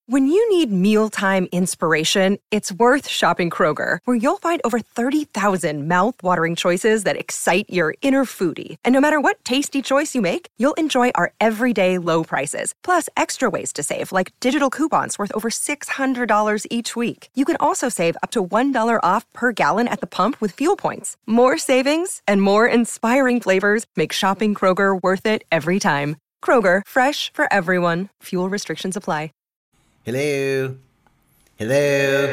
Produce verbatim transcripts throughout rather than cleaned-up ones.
When you need mealtime inspiration, it's worth shopping Kroger, where you'll find over thirty thousand mouth-watering choices that excite your inner foodie. And no matter what tasty choice you make, you'll enjoy our everyday low prices, plus extra ways to save, like digital coupons worth over six hundred dollars each week. You can also save up to one dollar off per gallon at the pump with fuel points. More savings and more inspiring flavors make shopping Kroger worth it every time. Kroger, fresh for everyone. Fuel restrictions apply. Hello. Hello.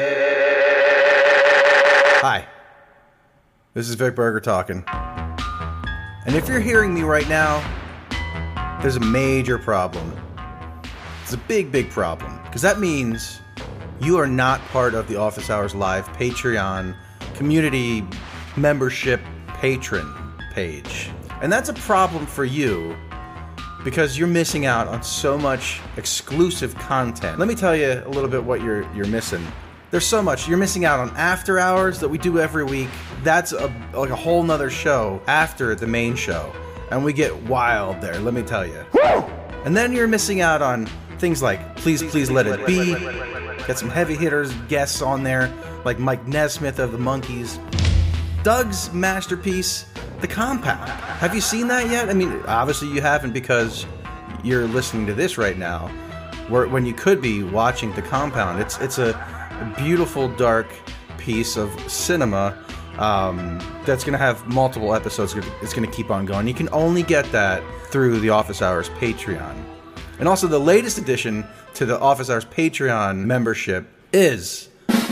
Hi. This is Vic Berger talking. And if you're hearing me right now, there's a major problem. It's a big, big problem. Because that means you are not part of the Office Hours Live Patreon community membership patron page. And that's a problem for you, because you're missing out on so much exclusive content. Let me tell you a little bit what you're you're missing. There's so much. You're missing out on After Hours that we do every week. That's a, like a whole nother show after the main show. And we get wild there, let me tell you. And then you're missing out on things like Please, Please Let It Be. Get some heavy hitters, guests on there, like Mike Nesmith of the Monkees. Doug's masterpiece, The Compound. Have you seen that yet? I mean, obviously you haven't, because you're listening to this right now, where, when you could be watching The Compound. It's it's a, a beautiful, dark piece of cinema um, that's going to have multiple episodes. It's going to keep on going. You can only get that through the Office Hours Patreon. And also the latest addition to the Office Hours Patreon membership is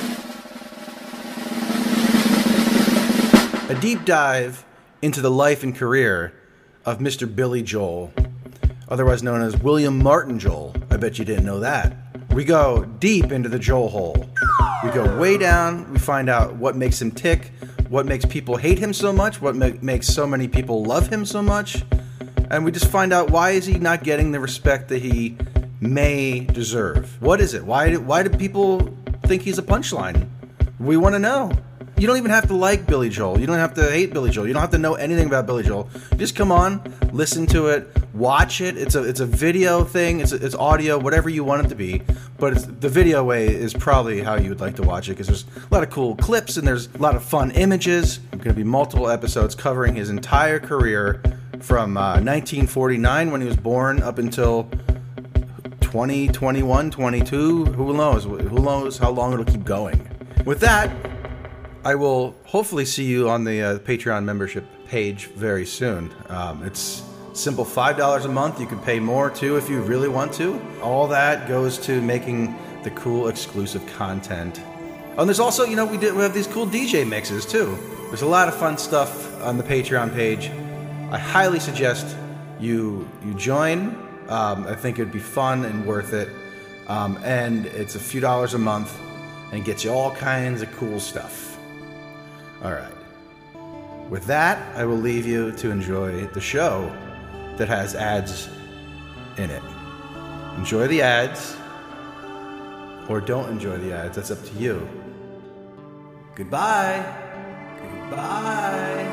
a deep dive into the life and career of Mister Billy Joel, otherwise known as William Martin Joel. I bet you didn't know that. We go deep into the Joel hole. We go way down. We find out what makes him tick, what makes people hate him so much, what ma- makes so many people love him so much, and we just find out, why is he not getting the respect that he may deserve? What is it? Why do, why do people think he's a punchline? We want to know. You don't even have to like Billy Joel. You don't have to hate Billy Joel. You don't have to know anything about Billy Joel. Just come on, listen to it, watch it. It's a it's a video thing. It's a, it's audio, whatever you want it to be. But it's, the video way is probably how you would like to watch it, because there's a lot of cool clips and there's a lot of fun images. There's going to be multiple episodes covering his entire career from uh, nineteen forty-nine, when he was born, up until twenty twenty-one, twenty-two. Who knows? Who knows how long it'll keep going. With that, I will hopefully see you on the uh, Patreon membership page very soon. Um, it's simple five dollars a month. You can pay more too if you really want to. All that goes to making the cool exclusive content. Oh, and there's also, you know, we, did, we have these cool D J mixes too. There's a lot of fun stuff on the Patreon page. I highly suggest you you join. Um, I think it'd be fun and worth it. Um, and it's a few dollars a month and gets you all kinds of cool stuff. All right. With that, I will leave you to enjoy the show that has ads in it. Enjoy the ads, or don't enjoy the ads. That's up to you. Goodbye. Goodbye.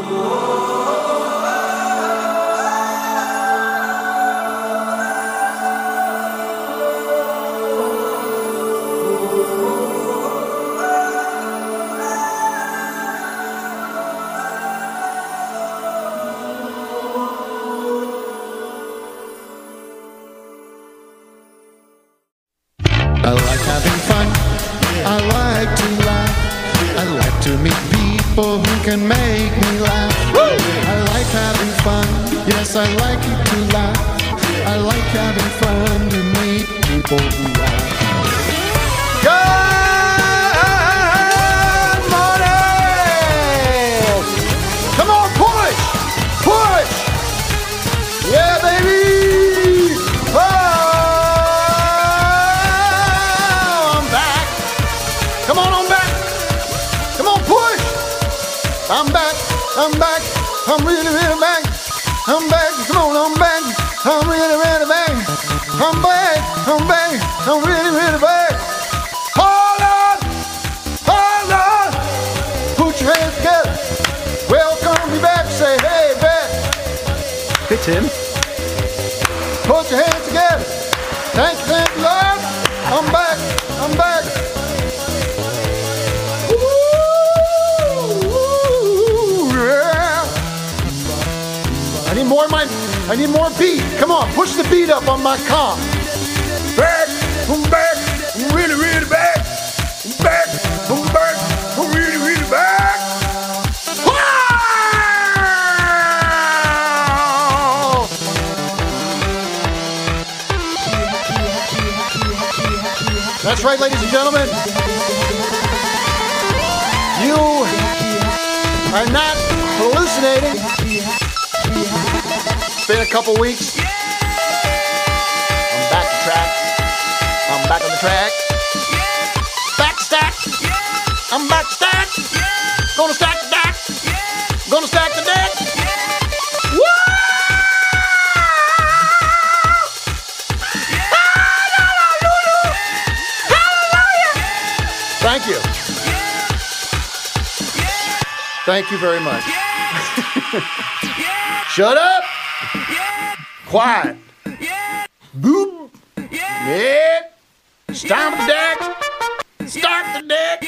I like having fun, I like to laugh, I like to meet people who can make me laugh. Woo! I like having fun, yes I like to laugh, I like having fun to meet people who laugh. Good morning! Come on, push! Push! Yeah, baby! Oh! Come on, I'm back. Come on, push. I'm back. I'm back. I'm really, really back. I'm back. Come on, I'm back. I'm really, really back. I'm back. I'm back. I'm really, really back. Hold on. Hold on. Put your hands together. Welcome me back. Say, hey, back. Hey, Tim. Put your hands together. Thank you, thank you, Lord. I'm back. I'm back. Ooh, yeah. I need more of my, I need more beat. Come on, push the beat up on my comp. Back, I'm back, I'm really, really back. I'm back, I'm back, I'm really, really back. Wow! That's right, ladies and gentlemen. You are not hallucinating. It's been a couple weeks. I'm back to track. I'm back on the track. Back stack. I'm back stack. Gonna stack the deck. Gonna stack the deck. Woo! Thank you. Thank you very much. Shut up. Quiet. Boop. Yeah. Stomp the deck. Start the deck.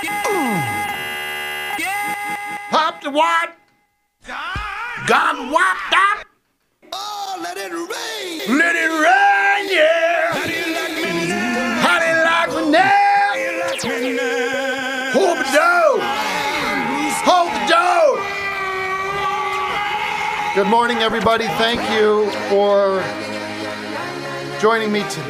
Hop the what? Got whopped up. Oh, let it rain. Let it rain, yeah. How do you like me now? How do you like me now? Hold the door. Hold the door. Good morning, everybody. Thank you for joining me today.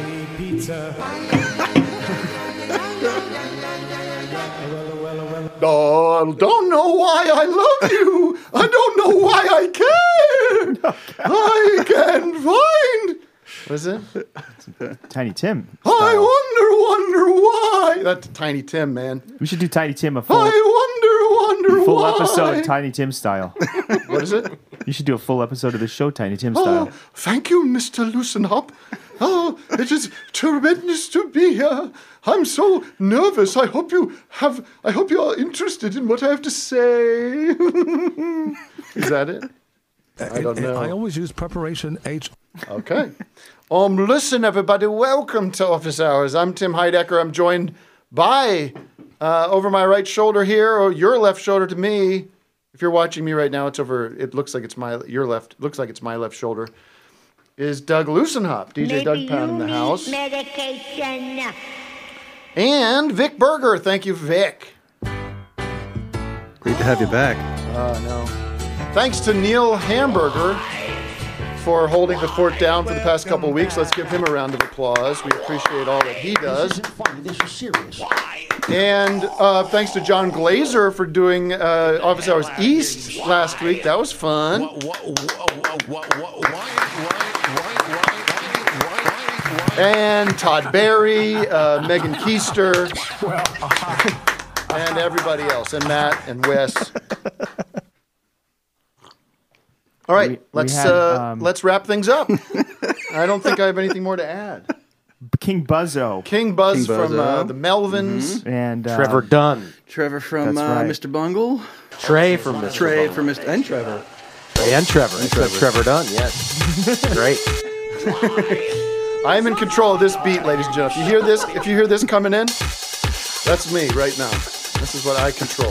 Oh, I don't know why I love you. I don't know why I can. I can find. What is it? Tiny Tim. I wonder, wonder why. That's Tiny Tim, man. We should do Tiny Tim a full, I wonder, wonder full why. episode Tiny Tim style. What is it? You should do a full episode of the show Tiny Tim style. Oh, thank you, Mister Loosenhop. Oh, it is tremendous to be here. I'm so nervous. I hope you have. I hope you are interested in what I have to say. Is that it? I don't know. I always use preparation H. Okay. Um, listen, everybody. Welcome to Office Hours. I'm Tim Heidecker. I'm joined by, uh, over my right shoulder here, or your left shoulder to me. If you're watching me right now, it's over. It looks like it's my your left. Looks like it's my left shoulder. Is Doug Loosenhop, D J Doug Pound in the house. Medication. And Vic Berger. Thank you, Vic. Great to have you back. Uh, no. Thanks to Neil Hamburger for holding the fort down for the past couple weeks. Let's give him a round of applause. We appreciate all that he does. This is serious. And uh, thanks to John Glazer for doing uh, Office Hours East last week. That was fun. And Todd Barry, uh, Megan Keister, and everybody else, and Matt and Wes. All right, We- we let's had, uh, um, let's wrap things up. I don't think I have anything more to add. King Buzzo King Buzz King from uh, Buzzo. the Melvins. and uh, Trevor Dunn. Trevor from That's uh, right. Mister Bungle. Trey from Mister Trey Bungle. from Mister And Trevor. Trey and Trevor. And Trevor. Trevor Dunn, yes. Great. I'm in control of this beat, ladies and gentlemen. If you hear this, if you hear this coming in, that's me right now. This is what I control.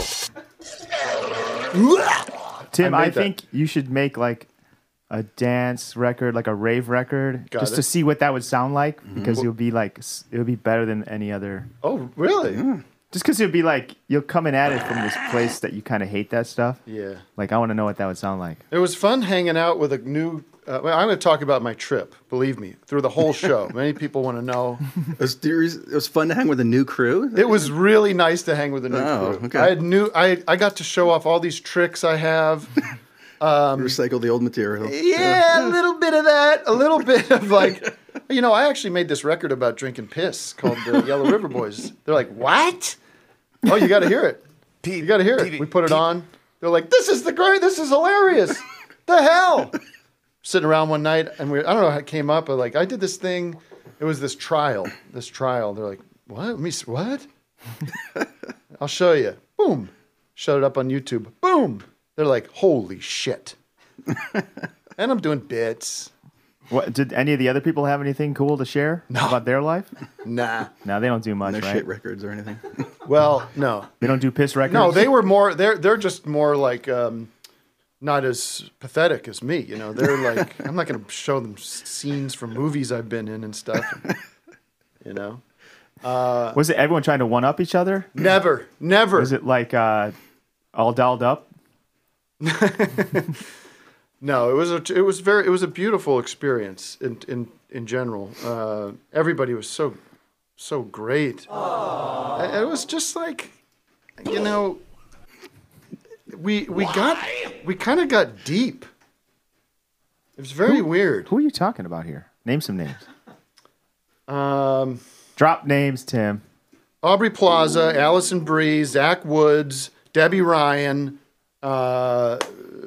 Tim, I I, made that. think you should make like a dance record, like a rave record, Got just it. to see what that would sound like, because it would be like s- it would be better than any other. Oh, really? Just because it would be like you're coming at it from this place that you kind of hate that stuff. Yeah. Like I want to know what that would sound like. It was fun hanging out with a new. Uh, well, I'm going to talk about my trip. Believe me, through the whole show. Many people want to know. It was, it was fun to hang with a new crew. It was really nice to hang with a new Oh, crew. okay. I had new. I I got to show off all these tricks I have. Recycle the old material. Yeah, a little bit of that. A little bit of like, you know, I actually made this record about drinking piss called the Yellow River Boys. They're like, what? Oh, you got to hear it. You got to hear it. We put it on. They're like, this is the great. This is hilarious. The hell. Sitting around one night, and we I don't know how it came up, but like I did this thing. It was this trial. This trial. They're like, what? Let me s- what? I'll show you. Boom. Shut it up on YouTube. Boom. They're like, holy shit. And I'm doing bits. What did any of the other people have anything cool to share about their life? Nah. No, they don't do much, No right? shit records or anything. Well, no. They don't do piss records. No, they were more. They're they're just more like um, not as pathetic as me. You know, they're like I'm not going to show them s- scenes from movies I've been in and stuff. You know, Was it everyone trying to one up each other? never, never. Was it like uh, all dolled up? No, it was a it was very it was a beautiful experience in in in general. Uh, everybody was so so great. And it was just like, you know, we we got we kind of got deep. It was very weird. Who are you talking about here? Name some names. Um, Drop names, Tim. Aubrey Plaza, Allison Brie, Zach Woods, Debbie Ryan, uh,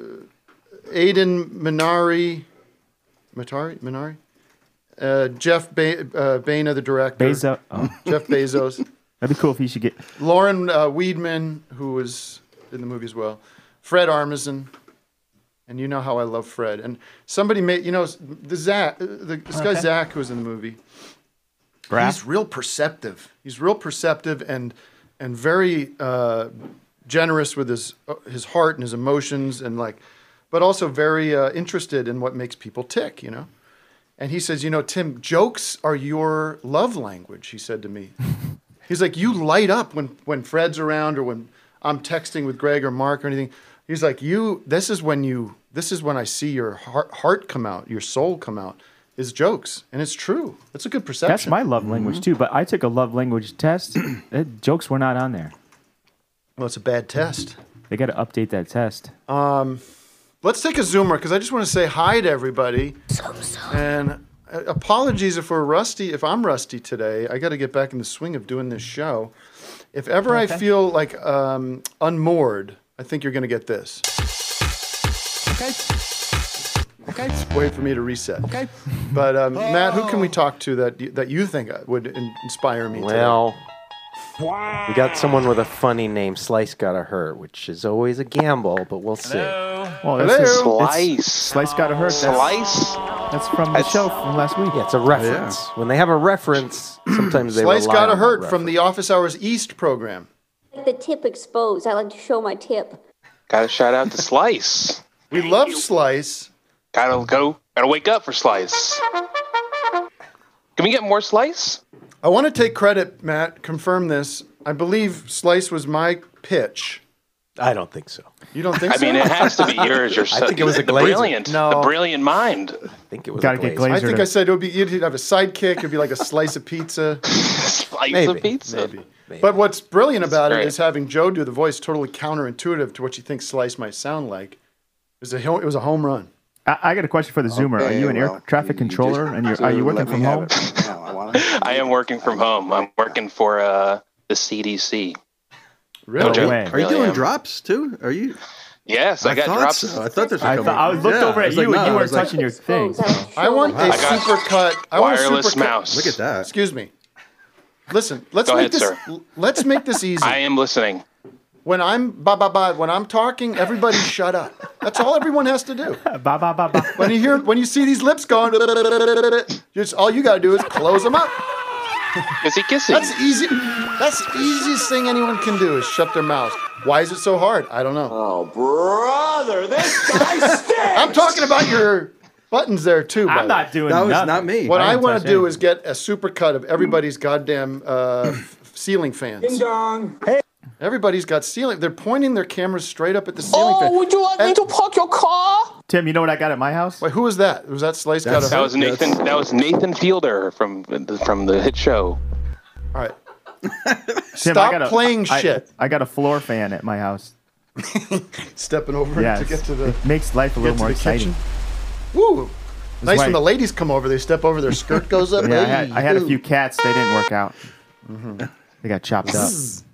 Aiden Minari, Matari, Minari, uh, Jeff ba- uh, Baina, the director. Bezos. Oh, Jeff Bezos. that'd be cool if you should get. Lauren uh, Weedman, who was in the movie as well. Fred Armisen. And you know how I love Fred. And somebody made, you know, the Zach, the, this guy Zach who was in the movie. Braff? He's real perceptive. He's real perceptive and and very uh, generous with his uh, his heart and his emotions and like, but also very uh, interested in what makes people tick. You know, and he says, you know, Tim, jokes are your love language. He said to me, he's like, you light up when when Fred's around or when I'm texting with Greg or Mark or anything. He's like, you. This is when you. This is when I see your heart, heart come out, your soul come out. Is jokes, and it's true. It's a good perception. That's my love language too. But I took a love language test. Eh, jokes were not on there. Well, it's a bad test. They got to update that test. Let's take a zoomer because I just want to say hi to everybody. And uh, apologies if we're rusty. If I'm rusty today, I got to get back in the swing of doing this show. If ever I feel like um, unmoored, I think you're going to get this. Okay. Okay. Wait for me to reset. Okay. But um, Matt, who can we talk to that you, that you think would in- inspire me? Well, we got someone with a funny name, Slice Gotta Hurt, which is always a gamble, but we'll see. Well, this Hello? is Slice. Slice gotta hurt. That's, Slice. that's from the That's- show from last week. Yeah, it's a reference. When they have a reference, sometimes they Slice rely Gotta on that Hurt from reference. the Office Hours East program. The tip exposed. I like to show my tip. Gotta shout out to Slice. We love Slice. Gotta go. Gotta wake up for Slice. Can we get more Slice? I want to take credit, Matt. Confirm this. I believe Slice was my pitch. I don't think so. You don't think I so? mean, it has to be yours. You're so, think it was a the Glazer. brilliant, No. the brilliant mind. I think it was Gotta a get glaze. Glazer. I think to- I said it would be. You'd have a sidekick. It'd be like a slice of pizza. Slice Maybe, of pizza. Maybe. But what's brilliant about it great. is having Joe do the voice totally counterintuitive to what you think Slice might sound like. It was a, ho- it was a home run. I, I got a question for the Zoomer. Are you an air traffic controller and you're, are you working from home? I am working from home. I'm working for uh, the C D C. Really? joke. way. Are you Really doing am. drops too? Are you? Yes, I, got thought drops. so. I thought this was I, coming. thought, I was looked Yeah, over I at was you like, and no, you I weren't was like, touching your thing. Exposed. I like to I show want my a I got super cut. I want a Wireless super cut- mouse. Look at that. Excuse me. Listen, let's Go make ahead, this. sir. l- Let's make this easy. I am listening. When I'm ba ba ba, when I'm talking, everybody shut up. That's all everyone has to do. Ba ba ba ba. When you hear, when you see these lips going, just all you got to do is close them up. Is he kissing? That's easy. That's the easiest thing anyone can do is shut their mouth. Why is it so hard? I don't know. Oh, brother, this guy stinks! I'm talking about your buttons there too. by I'm the not way. doing That was nothing. not me. What I, didn't want touch to do anything. is get a super cut of everybody's goddamn uh, f- ceiling fans. Ding dong. Hey, Everybody's got ceiling. They're pointing their cameras straight up at the ceiling fan. oh, would you like me And- to park your car? Tim, you know what I got at my house? Wait, who was that? Was that Slice got a That's- That was Nathan. That was Nathan Fielder from from the hit show. All right. Tim, Stop I got a, playing I- shit. I got a floor fan at my house. Stepping over Yes. to get to the, It makes life a get little to more the exciting. kitchen. Woo! Nice why- when the ladies come over. They step over, their skirt goes up. Yeah, I had, Hey, I had a ooh. few cats. They didn't work out. They got chopped up.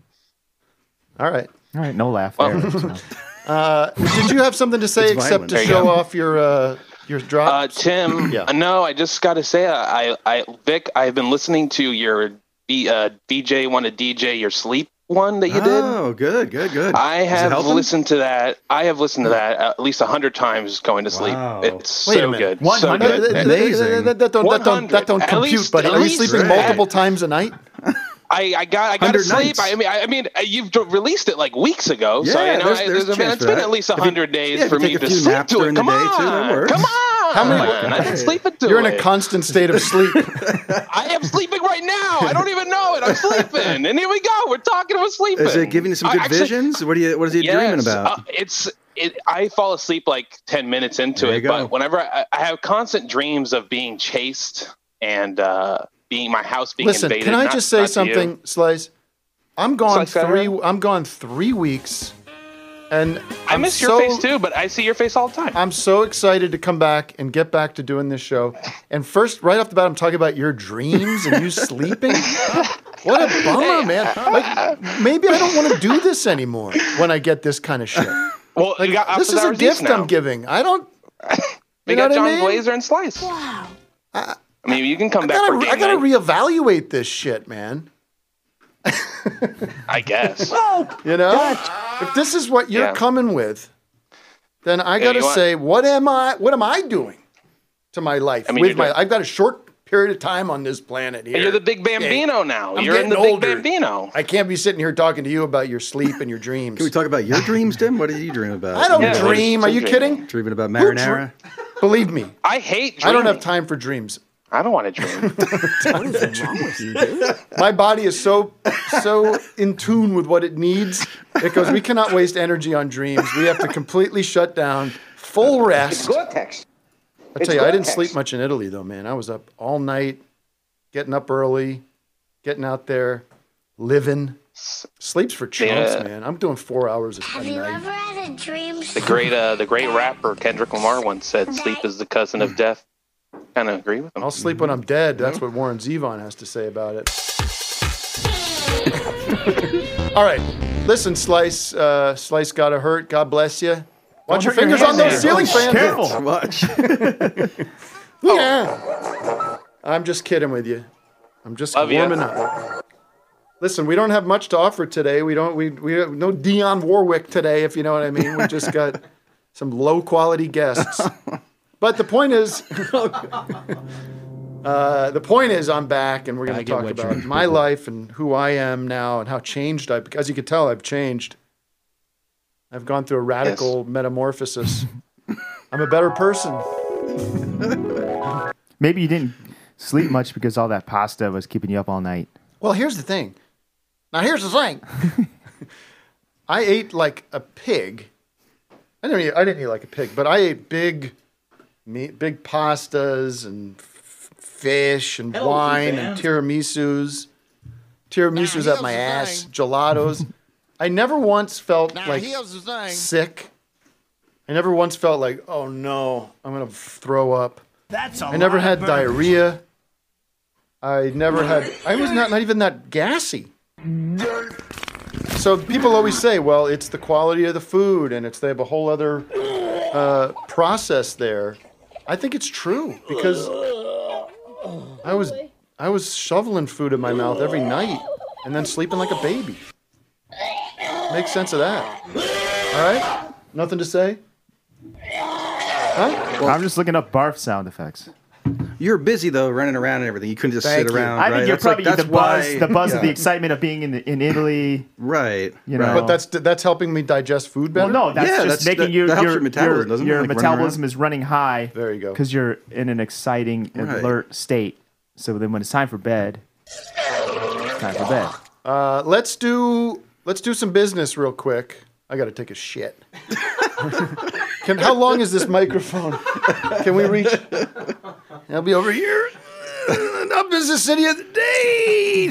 All right. All right, no laugh Well- there. so. Uh, did you have something to say It's except violent. to There you show go. off your uh, your drop? Uh, Tim, Yeah. uh, no, I just got to say, I, I, Vic, I've been listening to your B, uh, D J Want to D J Your Sleep one that you did. Oh, good, good, good. I Is it have helping? listened to that. I have listened to that at least a hundred times going to sleep. Wow. It's Wait a so minute. good. So good. Amazing. That, that, don't, that, don't, that don't At compute, least- buddy. at Are you least sleeping that. multiple times a night? I, I got I got to one hundred sleep. nights. I mean, I, I mean, uh, you've d- released it like weeks ago, so Yeah, you know, there's- I- there's there's- a I mean, chance it's for been that. at least a If you- hundred days yeah, if for you me take a to few sleep naps to it. during the Come day, on, too, that works. come on. How many- I can sleep into You're it. in a constant state of sleep. I am sleeping right now. I don't even know it. I'm sleeping, and here we go. We're talking about sleeping. Is it giving you some I good actually- visions? What do you? What is he Yes, dreaming about? uh, it's it. I fall asleep like ten minutes into There you it, go. but whenever I, I have constant dreams of being chased and uh, being my house being Listen, invaded. can I not- just say not to you. something, Slice? I'm gone Slice got three. her? I'm gone three weeks, and I I'm miss so, your face too, but I see your face all the time. I'm so excited to come back and get back to doing this show. And first, right off the bat, I'm talking about your dreams and you sleeping. What a bummer, man! Like, maybe I don't want to do this anymore when I get this kind of shit. Well, Like, you got this Opposite is a Hours gift East now. I'm giving. I don't. We You know got what John I mean? Glazer and Slice. Wow. I mean, you can come I back for gotta, game I gotta night, reevaluate this shit, man. I guess. You know, if this is what you're Yeah. coming with, then I Yeah, gotta you want- say, what am I? What am I doing to my life? I mean, with you're my, doing- I've got a short period of time on this planet here. And you're the big Bambino now. I'm You're in the getting big older. Bambino. I can't be sitting here talking to you about your sleep and your dreams. Can we talk about your dreams, Tim? What do you dream about? I don't Yeah, what is dream. Are you Tim kidding? Dreaming about Who dr- marinara. Believe me, I hate I dreaming. don't have time for dreams. I don't want to dream. My body is so so in tune with what it needs. It goes, we cannot waste energy on dreams. We have to completely shut down, full rest. Gore-Tex. I tell you, I didn't sleep much in Italy though, man. I was up all night, getting up early, getting out there, living. Sleep's for chumps, Yeah. man. I'm doing four hours a Have a you night. ever had a dream? The great, uh, the great rapper Kendrick Lamar once said, "Sleep is the cousin of death." Kind of agree with him. I'll sleep when I'm dead. That's what Warren Zevon has to say about it. All right, listen, Slice. Uh, Slice got a hurt. God bless you. Watch your hurt your fingers on hands those there. ceiling fans. Careful. Watch. Yeah. I'm just kidding with you. I'm just Love ya. warming up. Listen, we don't have much to offer today. We don't. We we have no Dionne Warwick today, if you know what I mean. We just got some low quality guests. But the point is, uh, the point is, I'm back, and we're going to talk about my life and who I am now, and how changed I. As you can tell, I've changed. I've gone through a radical metamorphosis. I'm a better person. Maybe you didn't sleep much because all that pasta was keeping you up all night. Well, here's the thing. Now, here's the thing. I ate like a pig. I didn't eat, I didn't eat like a pig, but I ate big, meat, big pastas and f- fish and wine and tiramisus. Tiramisus up my ass, gelatos. I never once felt like sick. I never once felt like, oh no, I'm gonna throw up. That's a I never lot had of diarrhea. I never had. I was not not even that gassy. So people always say, well, it's the quality of the food, and it's they have a whole other uh, process there. I think it's true because I was I was shoveling food in my mouth every night and then sleeping like a baby. Make sense of that. All right, nothing to say. Huh? I'm just looking up barf sound effects. You're busy though, running around and everything. You couldn't just Thank sit you. around. I think right? you're That's like- probably that's the buzz, why- the buzz of the yeah. excitement of being in in Italy. Right. You right. know. But that's that's helping me digest food better. Well, no, that's Yeah, just that's- making that- you that helps your your metabolism, doesn't it? your Like running metabolism around? is running high. There you go. Because you're in an exciting, Right. alert state. So then, when it's time for bed, it's time for bed. Uh, let's do let's do some business real quick. I got to take a shit. Can, how long is this microphone? Can we reach? I'll be over here. Up is the city of the day.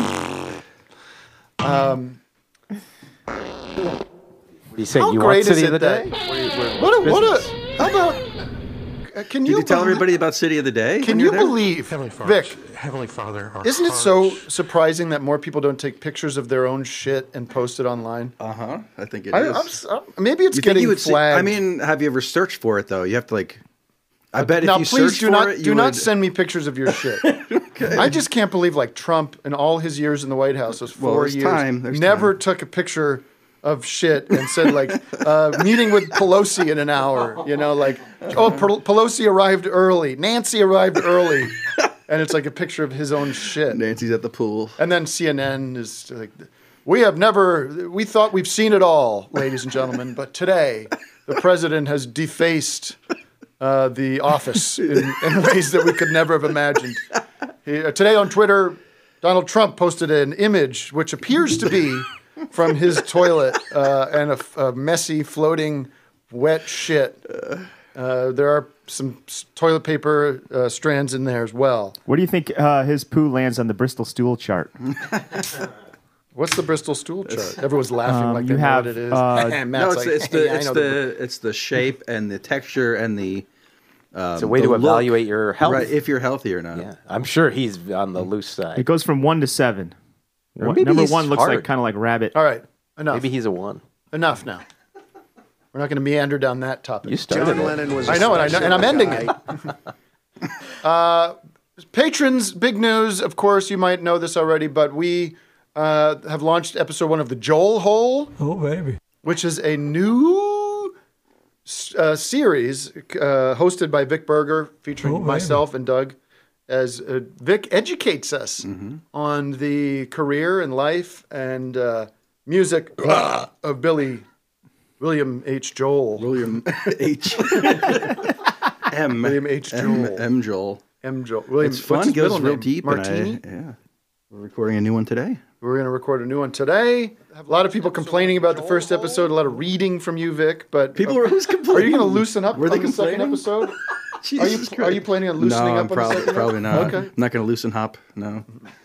Um, What do you say? how You great want is City it of the that? Day? What a, what a, how about? uh, Can Did you you tell belie- everybody about City of the Day? Can when you you're there? believe, Heavenly Father, Vic? Heavenly Father, our Isn't it so hearts- surprising that more people don't take pictures of their own shit and post it online? Uh huh. I think it I, is. I'm, s- I'm- maybe it's You think getting you would see- flagged. I mean, have you ever searched for it though? You have to like I bet now, if you please search do for not it, you do not would- send me pictures of your shit. I just can't believe like Trump in all his years in the White House, those Well, four there's years, time, there's never time. took a picture of shit and said like uh, meeting with Pelosi in an hour. You know, like oh Pel- Pelosi arrived early, Nancy arrived early, and it's like a picture of his own shit. Nancy's at the pool. And then C N N is like, we have never, we thought we've seen it all, ladies and gentlemen, but today the president has defaced uh, the office in, in ways that we could never have imagined. He, uh, today on Twitter, Donald Trump posted an image which appears to be from his toilet uh, and a, a messy, floating, wet shit. Uh, there are some s- toilet paper uh, strands in there as well. Where do you think uh, his poo lands on the Bristol stool chart? What's the Bristol stool chart? Everyone's laughing Um, like you they have, know what it is. uh, And No, Matt's it's, like, it's "Hey, the I it's know the it's the shape and the texture and the. Um, It's a way the to look, evaluate your health. right? If you're healthy or not. Yeah, I'm sure he's on the loose side. It goes from one to seven. Or One- maybe number he's one looks like hard. kind of like rabbit. All right, enough. Maybe he's a one. Enough now. We're not going to meander down that topic. You started John it. Lennon was. I know it, I know, and I'm ending it. uh, patrons, big news. Of course, you might know this already, but we uh, have launched episode one of the Joel Hole. Oh, baby. Which is a new uh, series uh, hosted by Vic Berger, featuring myself and Doug, as uh, Vic educates us on the career and life and uh, music of Billy William H. Joel. William H. M. William H. M. Joel. M. Joel. M. Joel. William, It's what's fun. his Goes middle real name? deep. and I- Martini. yeah. We're recording a new one today. We're going to record a new one today. A lot of people complaining about the first episode. A lot of reading from you, Vic. But People are always Are you complaining. going to loosen up Were on they the second complaining? episode? Are you Jesus are Christ. you planning on loosening no, up I'm on probably, the second? probably not. Okay. I'm not going to loosen hop. No.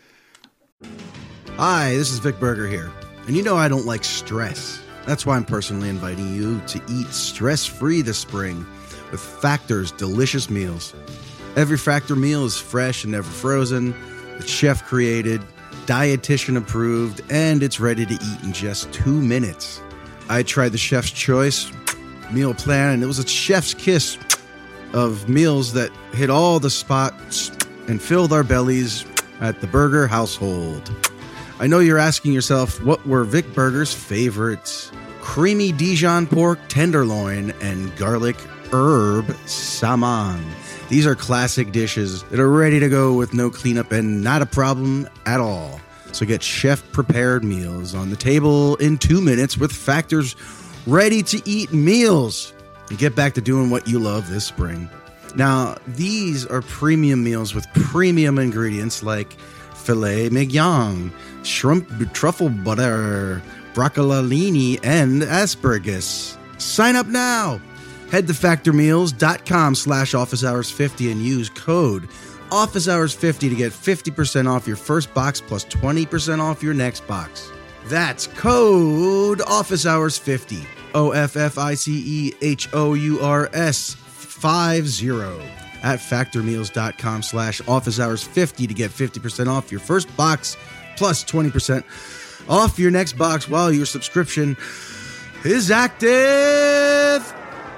Hi, this is Vic Berger here. And you know I don't like stress. That's why I'm personally inviting you to eat stress-free this spring with Factor's delicious meals. Every Factor meal is fresh and never frozen. It's chef created, dietitian approved, and it's ready to eat in just two minutes. I tried the Chef's Choice meal plan, and it was a chef's kiss of meals that hit all the spots and filled our bellies at the Berger household. I know you're asking yourself, what were Vic Berger's favorites? Creamy Dijon pork tenderloin and garlic herb saman. These are classic dishes that are ready to go with no cleanup and not a problem at all. So get chef-prepared meals on the table in two minutes with Factor's ready-to-eat meals. And get back to doing what you love this spring. Now, these are premium meals with premium ingredients like filet mignon, shrimp truffle butter, broccolini, and asparagus. Sign up now. Head to factormeals.com slash office hours 50 and use code office hours fifty to get fifty percent off your first box plus twenty percent off your next box. That's code office hours fifty. O F F I C E H O U R S five zero at factormeals.com slash office hours 50 to get fifty percent off your first box plus twenty percent off your next box while your subscription is active.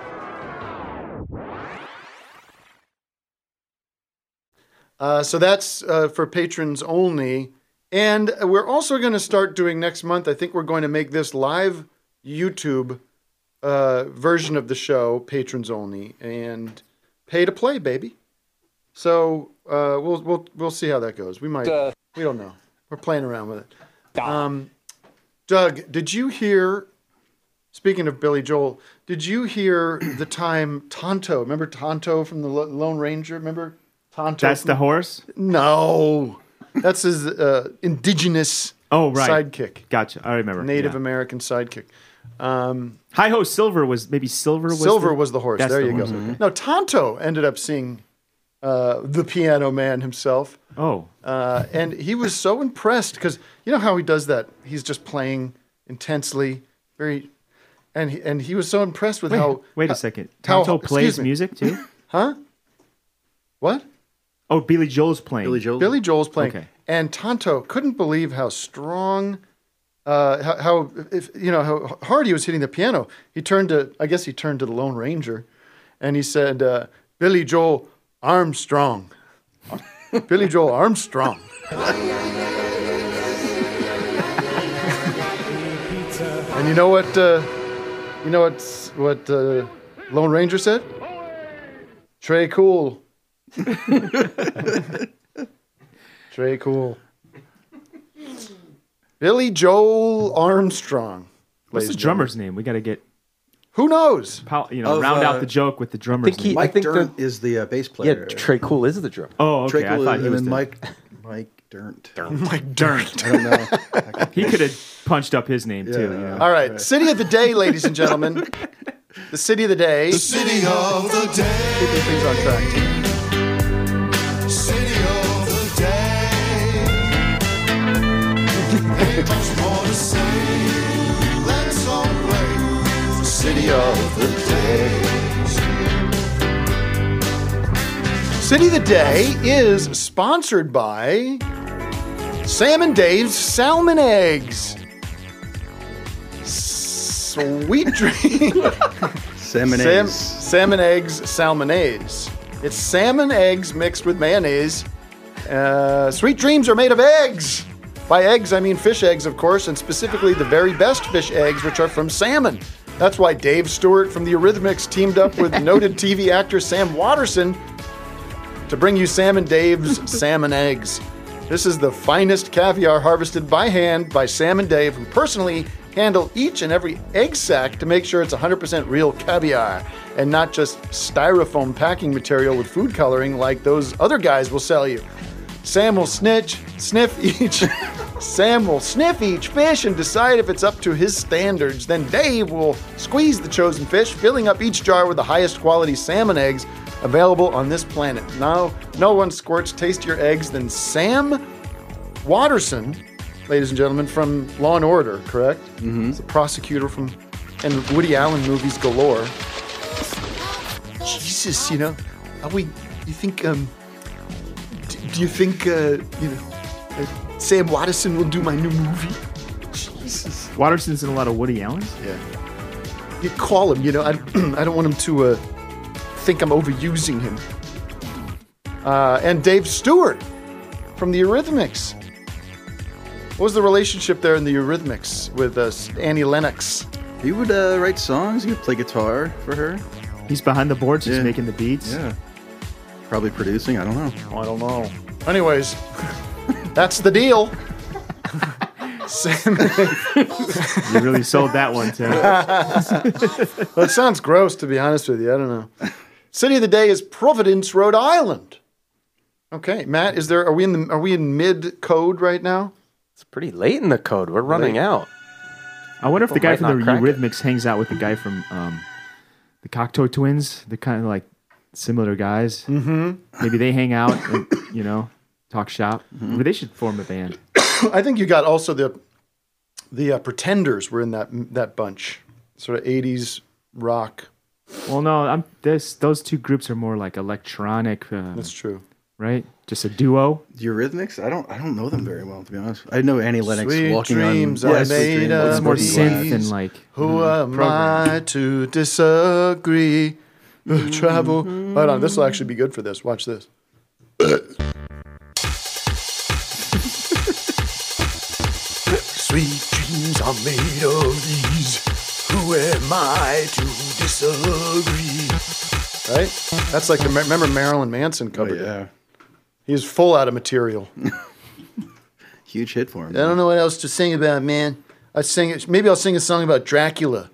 Uh, so that's uh, for patrons only. And we're also going to start doing next month, I think we're going to make this live YouTube uh, version of the show, patrons only, and pay to play, baby. So uh, we'll we'll we'll see how that goes. We might, Uh, we don't know. We're playing around with it. Um, Doug, did you hear, speaking of Billy Joel, did you hear the time Tonto, remember Tonto from the Lo- Lone Ranger? Remember Tonto? That's from- the horse? No. That's his uh, indigenous Oh, right. sidekick, Gotcha. I remember. Native Yeah. American sidekick. Um, Hi Ho Silver was maybe Silver was Silver the, was the horse. That's There the you horse, go. okay. No, Tonto ended up seeing uh, the Piano Man himself. Oh. Uh, and he was so impressed because you know how he does that? He's just playing intensely, very, and he, and he was so impressed with Wait, how. wait how- a second. how- Tonto plays excuse me. music too? Huh? What? Oh, Billy Joel's playing. Billy Joel. Billy Joel's playing, Okay. and Tonto couldn't believe how strong, uh, how, how if you know how hard he was hitting the piano. He turned to, I guess he turned to the Lone Ranger, and he said, uh, Billy Joel Armstrong. Billy Joel Armstrong. And you know what? Uh, you know what? What uh, Lone Ranger said? Trey Cool. Trey Cool. Billy Joel Armstrong. What's the drummer's name? We got to get. Who knows? Pal, you know, Of, round uh, out the joke with the drummer's think he- name. Mike I think Dirnt the- is the uh, bass Yeah, player. Trey Cool is the drummer. Oh, okay. Trey I Cool thought is- he and was then the- Mike Mike Dirnt. Mike Dirnt. I don't know. He could have punched up his name too. You know? All right, city of the day, ladies and gentlemen. The city of the day. The city of the day. Keeping things on track. City of the day. Ain't much more to say. Let's all play. City of the day. City of the day is sponsored by Sam and Dave's Salmon Eggs. Sweet dream. Salmon Sam, eggs. salmon eggs salmonase. It's salmon eggs mixed with mayonnaise. Uh, sweet dreams are made of eggs. By eggs, I mean fish eggs, of course, and specifically the very best fish eggs, which are from salmon. That's why Dave Stewart from the Eurythmics teamed up with noted T V actor Sam Waterston to bring you Sam and Dave's Salmon Eggs. This is the finest caviar harvested by hand by Sam and Dave, who personally handle each and every egg sack to make sure it's one hundred percent real caviar and not just styrofoam packing material with food coloring like those other guys will sell you. Sam will snitch, sniff each. Sam will sniff each fish and decide if it's up to his standards. Then Dave will squeeze the chosen fish, filling up each jar with the highest quality salmon eggs available on this planet. Now, no one squirts tastier eggs than Sam Waterston, ladies and gentlemen, from Law and Order, correct? Mm-hmm. He's a prosecutor from, and Woody Allen movies galore. Jesus, you know, are we? You think? Um, do, do you think? Uh, you know, uh, Sam Waterston will do my new movie? Jesus. Waterston's in a lot of Woody Allen's. Yeah. You call him. You know, I, I don't want him to uh, think I'm overusing him. Uh, and Dave Stewart from the Eurythmics. What was the relationship there in the Eurythmics with uh, Annie Lennox? He would uh, write songs. He would play guitar for her. He's behind the boards, just Yeah. making the beats. Yeah. Probably producing. I don't know. I don't know. Anyways, that's the deal. Sam. You really sold that one, Tim. Well, it sounds gross, to be honest with you. I don't know. City of the day is Providence, Rhode Island. Okay, Matt, is there? Are we in the? Are we in mid code right now? It's pretty late in the code. We're running Late. out. I wonder if the People guy might from the not crack it. Eurythmics hangs out with the guy from um, the Cocteau Twins. They're kind of like similar guys. Mm-hmm. Maybe they hang out and, you know, talk shop. Maybe they should form a band. I think you got also the the uh, Pretenders were in that that bunch, sort of eighties rock. Well, no, I'm this. Those two groups are more like electronic. Uh, That's true. Right? Just a duo. The Eurythmics? I don't. I don't know them very well, to be honest. I know Annie Lennox Sweet walking dreams on. are Yeah, Sweet made Dreams. of It's more these. synth and like. Who am I to disagree? Uh, Travel. Hold on, this will actually be good for this. Watch this. Sweet dreams are made of these. Who am I to disagree? Right? That's like the, remember Marilyn Manson Oh, covered it. yeah. He was full out of material. Huge hit for him. I don't know what else to sing about, man. I sing it. Maybe I'll sing a song about Dracula.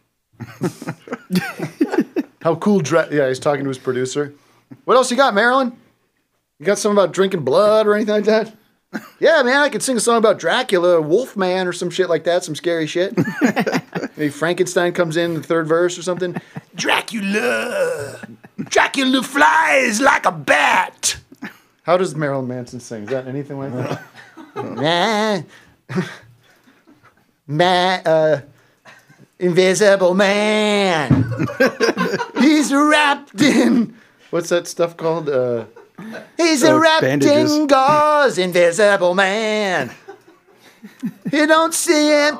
How cool! Dra- yeah, he's talking to his producer. What else you got, Marilyn? You got something about drinking blood or anything like that? Yeah, man, I could sing a song about Dracula, Wolfman, or some shit like that. Some scary shit. Maybe Frankenstein comes in the third verse or something. Dracula, Dracula flies like a bat. How does Marilyn Manson sing? Is that anything like that? Man, man, uh, invisible man. He's wrapped in what's that stuff called? Uh, he's Oh, wrapped bandages. in gauze, invisible man. You don't see him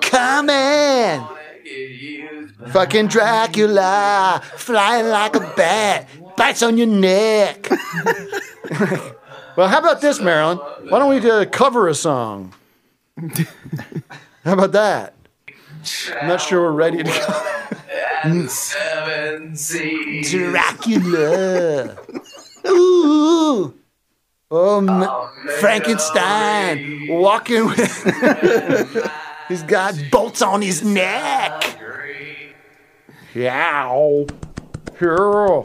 coming. Fucking Dracula, flying like a bat. bites on your neck. Well, how about this, Marilyn? Why don't we uh, cover a song? How about that? I'm not sure we're ready to go. Dracula. Ooh. Oh, Frankenstein. Walking with... He's got bolts on his neck. Yow. Here.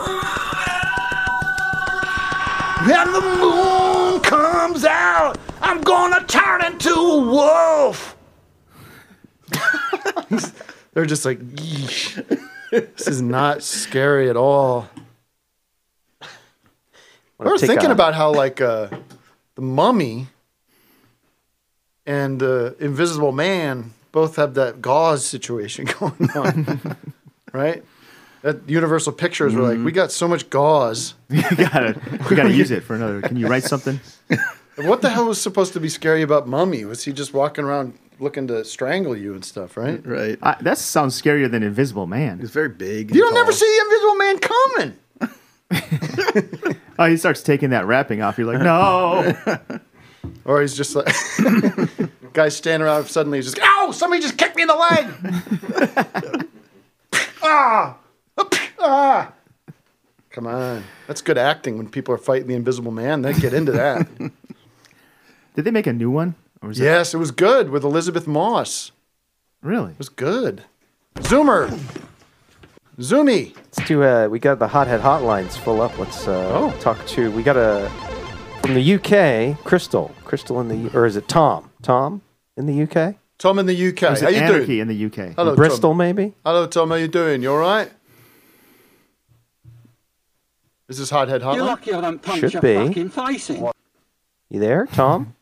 And the moon comes out. I'm gonna turn into a wolf. They're just like, yeesh. This is not scary at all. I was thinking a... about how, like, uh, the Mummy and uh, Invisible Man both have that gauze situation going on, right? That Universal Pictures were like, we got so much gauze. we gotta, we gotta use it for another. Can you write something? What the hell was supposed to be scary about Mummy? Was he just walking around looking to strangle you and stuff, right? Right. Uh, that sounds scarier than Invisible Man. He's very big. You don't never see Invisible Man coming. Oh, he starts taking that wrapping off. You're like, no. Or he's just like, guy's standing around. Suddenly he's just, ow! Somebody just kicked me in the leg. ah, ah. Come on, that's good acting. When people are fighting the Invisible Man, they get into that. Did they make a new one? Or was yes, it was good with Elizabeth Moss. Really? It was good. Zoomer. Zoomy. Let's do. Uh, we got the hothead hotlines full up. Let's uh, oh. talk to. We got a from the U K. Crystal. Crystal in the or is it Tom? Tom in the U K. Tom in the U K. How you Anarchy doing? in the U K. Hello, Bristol, Tom. maybe. Hello, Tom. How you doing? You all right? Is this hothead hotline? You're lucky I don't punch Should your be. fucking face in. You there, Tom?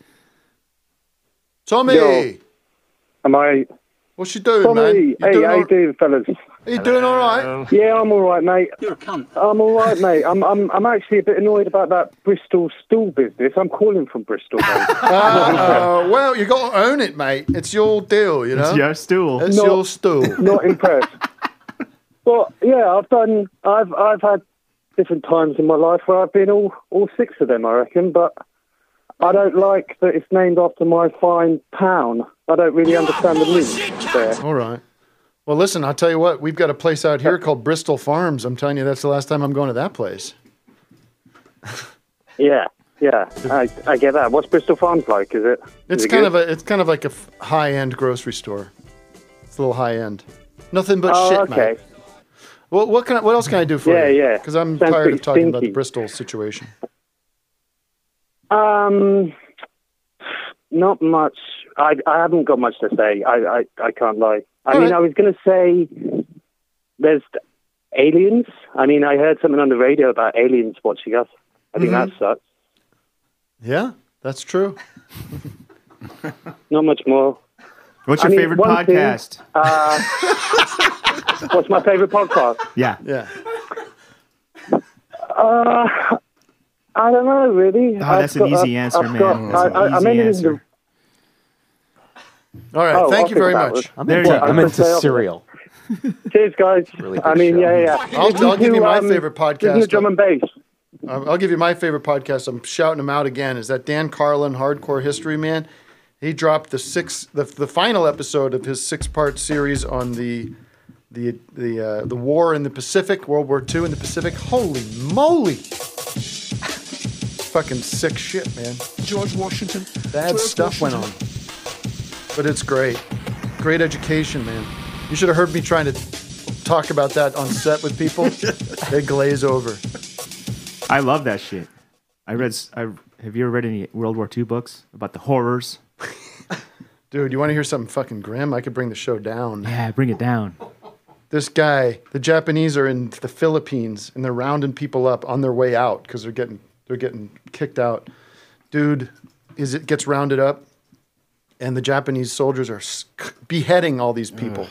Tommy. Yo. Am I? What's you doing, Tommy, man? You hey, doing how all... you doing, fellas? Are you doing all right? Yeah, I'm all right, mate. You're a cunt. I'm all right, mate. I'm, I'm, I'm actually a bit annoyed about that Bristol stool business. I'm calling from Bristol, mate. Uh, well, you got to own it, mate. It's your deal, you know. It's your stool. It's Not- your stool. Not impressed. Well, yeah, I've done. I've, I've had different times in my life where I've been all, all six of them, I reckon. But I don't like that it's named after my fine town. I don't really understand the meaning there. All right. Well, listen, I'll tell you what. We've got a place out here called Bristol Farms. I'm telling you, that's the last time I'm going to that place. Yeah, yeah, I, I get that. What's Bristol Farms like? Is it? It's is it kind good? of a. It's kind of like a f- high-end grocery store. It's a little high-end. Nothing but Oh, shit, okay. mate. Well, what can I, what else can I do for Yeah, you? yeah. Because I'm Sounds tired pretty of talking about the stinky. Bristol situation. Um, not much. I I haven't got much to say. I I, I can't lie. I All mean, right. I was going to say there's aliens. I mean, I heard something on the radio about aliens watching us. I think Mhm. that sucks. Yeah, that's true. Not much more. What's I your mean, favorite one thing, podcast? uh, what's my favorite podcast? Yeah. Yeah. Uh, I don't know, really. Oh, that's an easy answer, I've man. got- That's an I, I, I easy mean, answer. All right. Oh, Thank I'll you think very about much. it. I'm There into, you go. I'm I into could say- cereal. Cheers, guys. Really good I mean, show. yeah, yeah. I'll, Listen I'll give you to, my um, favorite listen to podcast. drum and bass. Um, I'll give you my favorite podcast. I'm shouting him out again. Is that Dan Carlin, Hardcore History Man? He dropped the six, the, the final episode of his six-part series on the the the uh, the war in the Pacific, World War Two in the Pacific. Holy moly! Fucking sick shit, man. George Washington. Bad George stuff Washington. went on, but it's great. Great education, man. You should have heard me trying to talk about that on set with people. They glaze over. I love that shit. I read. s- I have you ever read any World War Two books about the horrors? Dude, you want to hear something fucking grim? I could bring the show down. Yeah, bring it down. This guy, the Japanese are in the Philippines and they're rounding people up on their way out because they're getting they're getting kicked out. Dude, is it gets rounded up, and the Japanese soldiers are s- beheading all these people.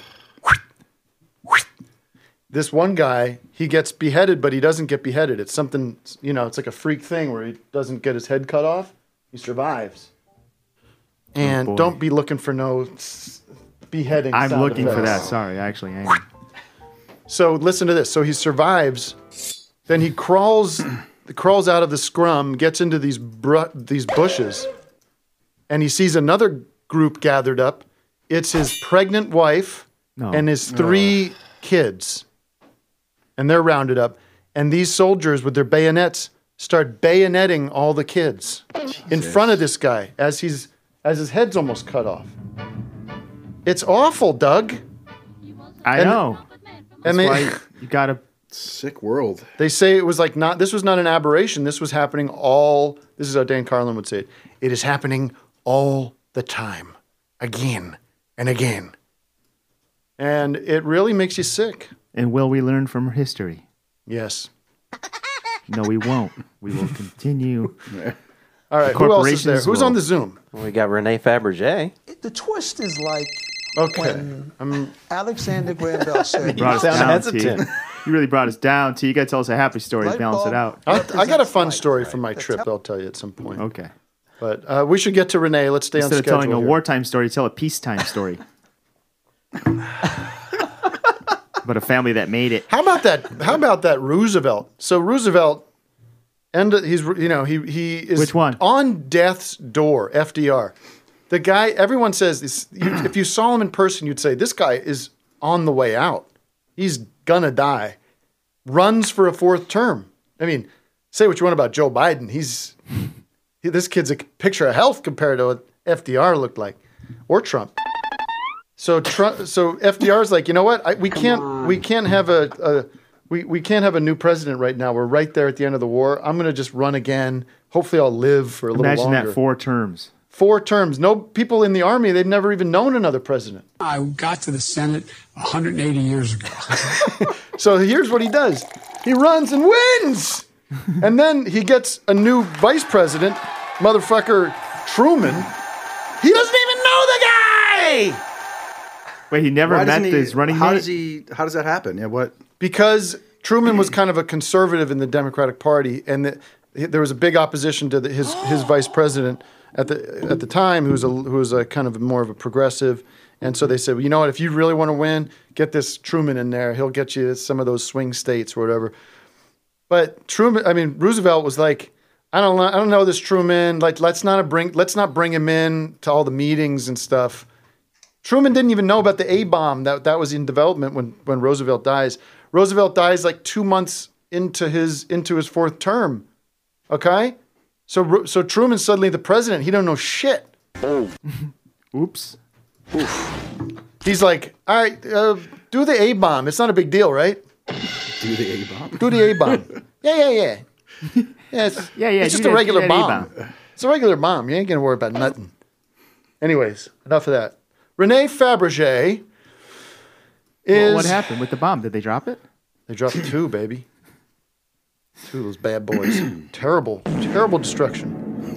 This one guy, he gets beheaded, but he doesn't get beheaded. It's something, you know, it's like a freak thing where he doesn't get his head cut off. He survives. And boy. don't be looking for no s- beheading. I'm sound looking for that. effects. Sorry, actually, I am. So listen to this. So he survives, Then he crawls crawls out of the scrum, gets into these br- these bushes, and he sees another group gathered up. It's his pregnant wife No. and his three No. kids. And they're rounded up. And these soldiers with their bayonets start bayoneting all the kids in front of this guy as he's as his head's almost cut off. It's awful, Doug. I And- know. That's and they- why you gotta. Sick world. They say it was like not, this was not an aberration. This was happening all, this is how Dan Carlin would say it. It is happening all the time, again and again. And it really makes you sick. And will we learn from history? Yes. No, we won't. We will continue. All right, who else is there? Who's will- on the Zoom? We got Renee Fabergé. The twist is like Okay. when I'm, Alexander Graham Bell said, Brought us sound down, hesitant. T. You really brought us down, T. You got to tell us a happy story to Light balance it bulb. out. I, I got a fun story from my trip I'll tell you at some point. Okay. But uh, we should get to Renee. Let's stay Instead on of schedule telling a here. wartime story, tell a peacetime story. But a family that made it. How about that? How about that Roosevelt? So Roosevelt, and he's you know he he is Which one? on death's door. F D R, the guy. Everyone says this, you, if you saw him in person, you'd say this guy is on the way out. He's gonna die. Runs for a fourth term. I mean, say what you want about Joe Biden. He's he, this kid's a picture of health compared to what F D R looked like, or Trump. So Trump, so F D R's like, you know what? I, we can't we can't have a, a we, we can't have a new president right now. We're right there at the end of the war. I'm going to just run again. Hopefully, I'll live for a little Imagine longer. that four terms. Four terms. No people in the army. They'd never even known another president. I got to the Senate one hundred eighty years ago. So here's what he does. He runs and wins. And then he gets a new vice president, motherfucker Truman. He doesn't even know the guy. Wait, he never Why met doesn't he- his running How mate? does he? How does that happen? Yeah. What? Because Truman was kind of a conservative in the Democratic Party, and the, there was a big opposition to the, his his vice president at the at the time, who was a who was a kind of more of a progressive. And so they said, well, you know what? If you really want to win, get this Truman in there. He'll get you some of those swing states or whatever. But Truman, I mean, Roosevelt was like, I don't know, I don't know this Truman. Like, let's not bring let's not bring him in to all the meetings and stuff. Truman didn't even know about the A-bomb that, that was in development when, when Roosevelt dies. Roosevelt dies like two months into his into his fourth term. Okay? So Ro- so Truman's suddenly the president. He don't know shit. Oops. He's like, all right, uh, do the A-bomb. It's not a big deal, right? Do the A-bomb? Do the A-bomb. yeah, yeah, yeah. Yeah, it's, Yeah, yeah, it's just do a that- regular do that bomb. A-bomb. It's a regular bomb. You ain't going to worry about nothing. Anyways, enough of that. Renee Fabergé Well, is... what happened with the bomb? Did they drop it? They dropped two, baby. Two of those bad boys. terrible, terrible destruction.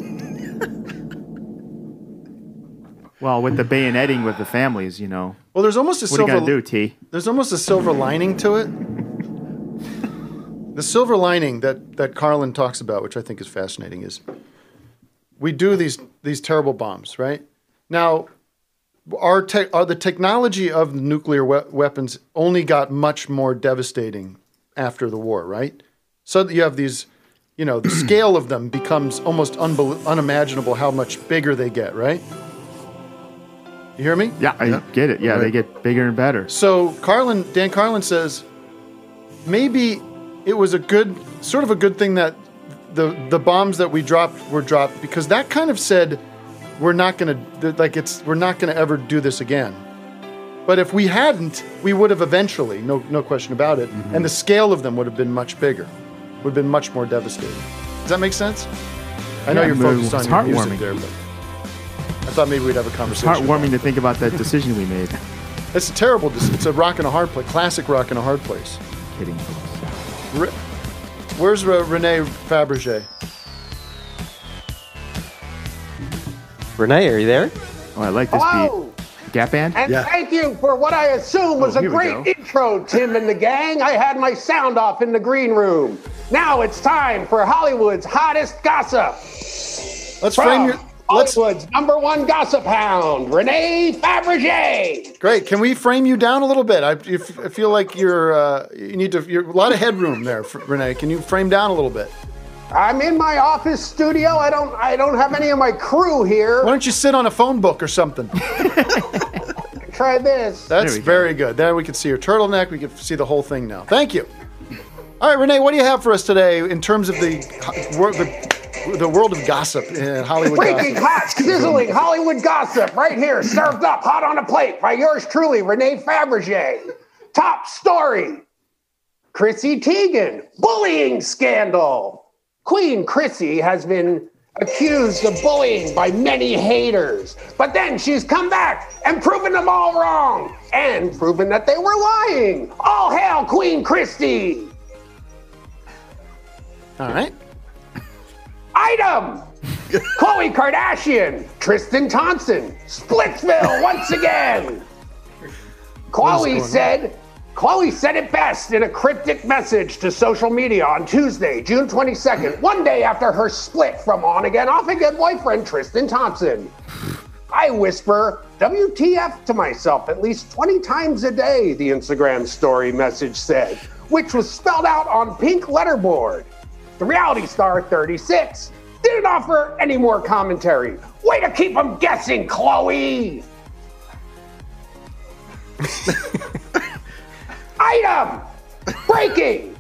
Well, with the bayoneting with the families, you know. Well, there's almost a What do silver... you got to do, T? There's almost a silver lining to it. The silver lining that, that Carlin talks about, which I think is fascinating, is we do these these terrible bombs, right? Now, our te- are the technology of nuclear we- weapons only got much more devastating after the war, right? So that you have these, you know, the scale of them becomes almost unbel- unimaginable how much bigger they get, right? You hear me? Yeah, I get it. Yeah, Right. they get bigger and better. So Carlin, Dan Carlin says, maybe it was a good, sort of a good thing that the the bombs that we dropped were dropped, because that kind of said we're not going to like it's we're not going to ever do this again. But if we hadn't, we would have eventually, no no question about it, Mm-hmm. and the scale of them would have been much bigger, would have been much more devastating. Does that make sense? I know Yeah, you're but focused it's on your music heartwarming. there, but I thought maybe we'd have a It's conversation. heartwarming to think about that decision we made. It's a terrible. It's a rock and a hard place. Classic rock and a hard place. Kidding. Re- Where's Re- Renee Fabergé? Renee, are you there? Oh, I like this Hello. beat. Gap band? And thank you for what I assume was Oh, a here we great go. intro, Tim and the gang. I had my sound off in the green room. Now it's time for Hollywood's hottest gossip. Let's From frame your Hollywood's number one gossip hound, Renee Fabergé. Great. Can we frame you down a little bit? I, you f- I feel like you're uh, you need to. You're a lot of headroom there, for, Renee. Can you frame down a little bit? I'm in my office studio. I don't. I don't have any of my crew here. Why don't you sit on a phone book or something? Try this. That's very good. There we can see your turtleneck. We can see the whole thing now. Thank you. All right, Renee, what do you have for us today in terms of the the, the world of gossip in Hollywood Freaking gossip? hot, sizzling Hollywood gossip right here, served up hot on a plate by yours truly, Renee Fabergé. Top story: Chrissy Teigen bullying scandal. Queen Chrissy has been accused of bullying by many haters, but then she's come back and proven them all wrong and proven that they were lying. All hail Queen Christy! All right. Item: Khloe Kardashian, Tristan Thompson, Splitsville once again. Khloe said, Khloe said it best in a cryptic message to social media on Tuesday, June twenty-second, one day after her split from on-again, off-again boyfriend Tristan Thompson. I whisper W T F to myself at least twenty times a day, the Instagram story message said, which was spelled out on pink letterboard. The reality star, thirty-six, didn't offer any more commentary. Way to keep them guessing, Khloe! Item: breaking.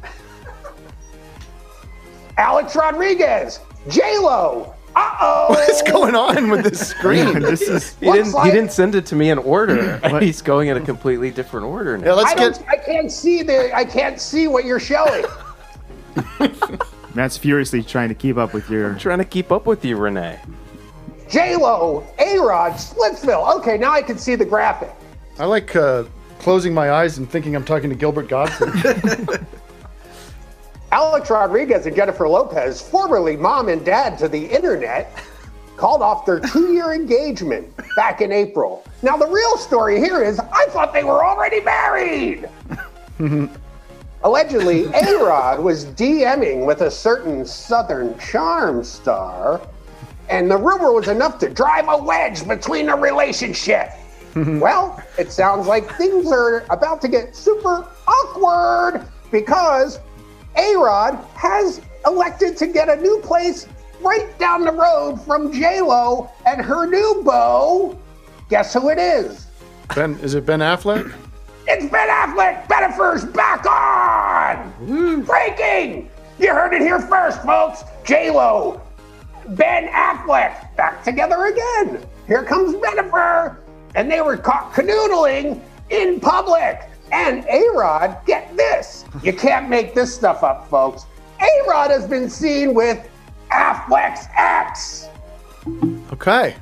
Alex Rodriguez, J-Lo. Uh-oh. What is going on with this screen? this is, he, Looks didn't, like- he didn't send it to me in order. He's going in a completely different order now. Yeah, let's I, get. don't, I can't see the. I can't see what you're showing. Matt's furiously trying to keep up with your. I'm trying to keep up with you, Renee. J-Lo, A-Rod, Splitsville. Okay, now I can see the graphic. I like uh, closing my eyes and thinking I'm talking to Gilbert Gottfried. Alex Rodriguez and Jennifer Lopez, formerly mom and dad to the internet, called off their two-year engagement back in April. Now, the real story here is I thought they were already married. Allegedly, A-Rod was DMing with a certain Southern Charm star, and the rumor was enough to drive a wedge between the relationship. Well, it sounds like things are about to get super awkward because A-Rod has elected to get a new place right down the road from J-Lo and her new beau. Guess who it is? Ben, is it Ben Affleck? It's Ben Affleck! Bennifer's back on! Breaking! You heard it here first, folks. J-Lo, Ben Affleck, back together again. Here comes Bennifer. And they were caught canoodling in public. And A-Rod, get this. You can't make this stuff up, folks. A-Rod has been seen with Affleck's ex. Okay.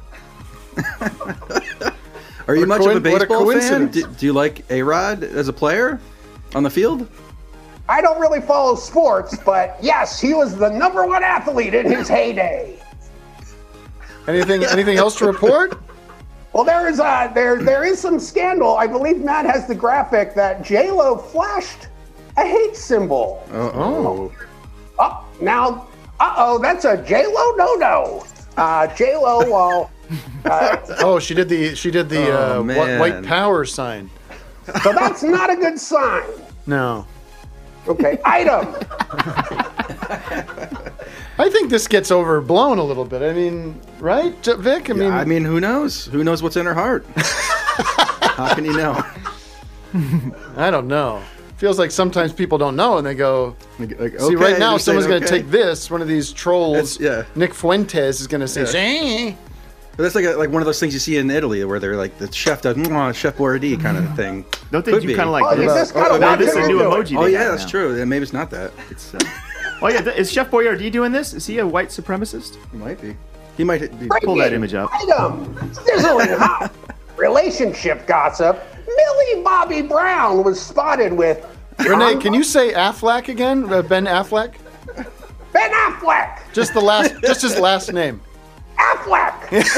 Are you What much a of a coin- what a baseball fan? coincidence. Do, do you like A-Rod as a player on the field? I don't really follow sports, but yes, he was the number one athlete in his heyday. Anything anything else to report? Well, there is uh, there there is some scandal. I believe Matt has the graphic that J-Lo flashed a hate symbol. Oh. Oh, now, uh-oh, that's a J-Lo no-no. Uh, J-Lo, while... Uh, Oh, she did the she did the Oh, uh, wh- man. white power sign. so that's not a good sign. No. Okay, item. I think this gets overblown a little bit. I mean, right, J- Vic? I I mean, mean, I mean, who knows? Who knows what's in her heart? How can you know? I don't know. Feels like sometimes people don't know, and they go. Like, like, See, okay, right now, they're someone's saying going to okay. take this. One of these trolls, It's- yeah. Nick Fuentes, is going to say, Yeah. "See?" But that's like a, like one of those things you see in Italy where they're like the chef does "Mwah, Chef Boyardee kind of thing. Don't they Could do be. kind of like Oh, this? is this kind Oh, of no, what this is they're a new doing? emoji. Oh they yeah, have that's now. true. Yeah, maybe it's not that. It's, uh, oh yeah, th- is Chef Boyardee doing this? Is he a white supremacist? He might be. He might be. Pull that image up. Item. Sizzling hot. Relationship gossip. Millie Bobby Brown was spotted with... Renee, can you say Affleck again? Uh, Ben Affleck? Ben Affleck! Just the last, just his last name. Affleck!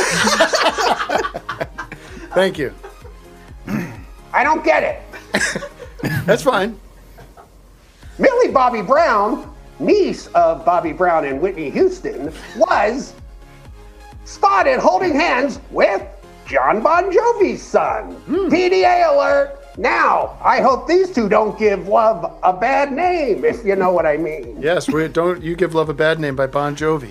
Thank you. I don't get it. That's fine. Millie Bobby Brown, niece of Bobby Brown and Whitney Houston, was spotted holding hands with John Bon Jovi's son. Hmm. P D A alert. Now, I hope these two don't give love a bad name, if you know what I mean. Yes, we don't. You give love a bad name by Bon Jovi.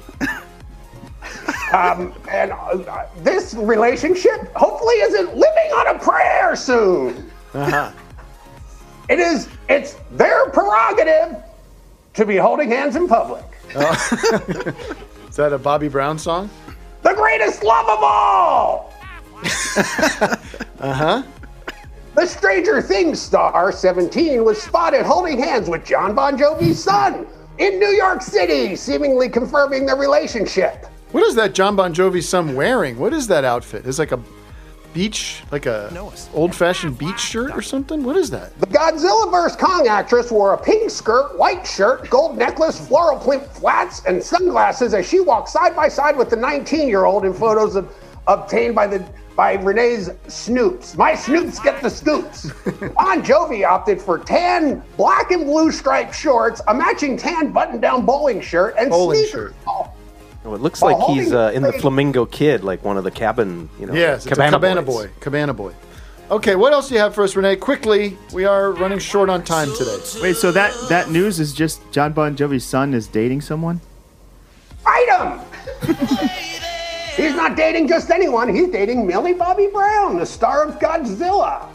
Um, and uh, this relationship hopefully isn't living on a prayer soon. Uh-huh. It is, it's their prerogative to be holding hands in public. Oh. Is that a Bobby Brown song? The greatest love of all! Uh-huh. The Stranger Things star, seventeen, was spotted holding hands with John Bon Jovi's son in New York City, seemingly confirming their relationship. What is that John Bon Jovi son wearing? What is that outfit? It's like a beach, like a old-fashioned beach shirt or something? What is that? The Godzilla-verse Kong actress wore a pink skirt, white shirt, gold necklace, floral print flats, and sunglasses as she walked side by side with the nineteen-year-old in photos of, obtained by the by Renee's Snoops. My Snoops get the scoops. Bon Jovi opted for tan, black and blue striped shorts, a matching tan button-down bowling shirt, and Bowling sneakers. shirt. Oh, Oh, it looks While like he's holding uh, the in the plate- Flamingo Kid, like one of the cabin, you know, Yes, it's cabana, a Cabana boys. Boy. Cabana Boy. Okay, what else do you have for us, Renee? Quickly, we are running short on time today. Wait, so that, that news is just John Bon Jovi's son is dating someone? Item! He's not dating just anyone. He's dating Millie Bobby Brown, the star of Godzilla.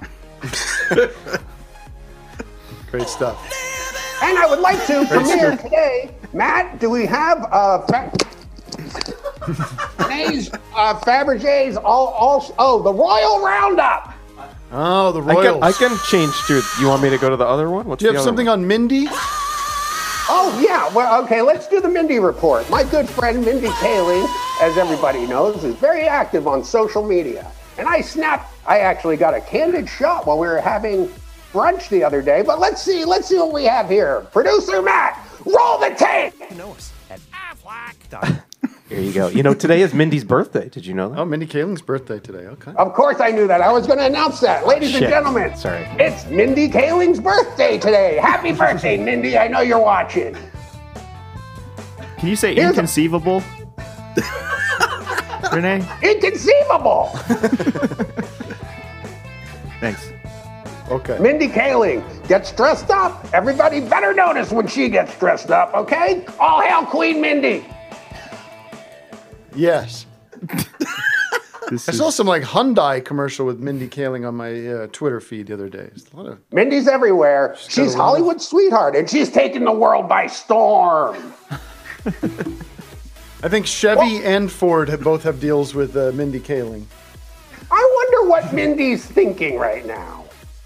Great stuff. And I would like to Great premiere scoop. today. Matt, do we have uh, Fa- Renee's, uh, Fabergé's all, all, oh, the Royal Roundup. Oh, the I Royals. can, I can change to. You want me to go to the other one? What's do you the have other something one? on Mindy? Oh, yeah. Well, okay, let's do the Mindy report. My good friend Mindy Kaling, as everybody knows, is very active on social media. And I snapped, I actually got a candid shot while we were having brunch the other day. But let's see, let's see what we have here. Producer Matt, roll the tape. Here you go. You know, today is Mindy's birthday. Did you know that? Oh, Mindy Kaling's birthday today. Okay. Of course I knew that. I was going to announce that. Ladies Shit. and gentlemen, Sorry. it's Mindy Kaling's birthday today. Happy birthday, Mindy. I know you're watching. Can you say Here's a- inconceivable? Renee? Inconceivable. Thanks. Okay. Mindy Kaling gets dressed up. Everybody better notice when she gets dressed up, okay? All hail Queen Mindy. Yes. This I is, saw some like Hyundai commercial with Mindy Kaling on my uh, Twitter feed the other day. It's a lot of Mindy's everywhere. got She's a lot of- Hollywood's sweetheart, and she's taking the world by storm. I think Chevy and Ford have both have deals with uh, Mindy Kaling. I wonder what Mindy's thinking right now.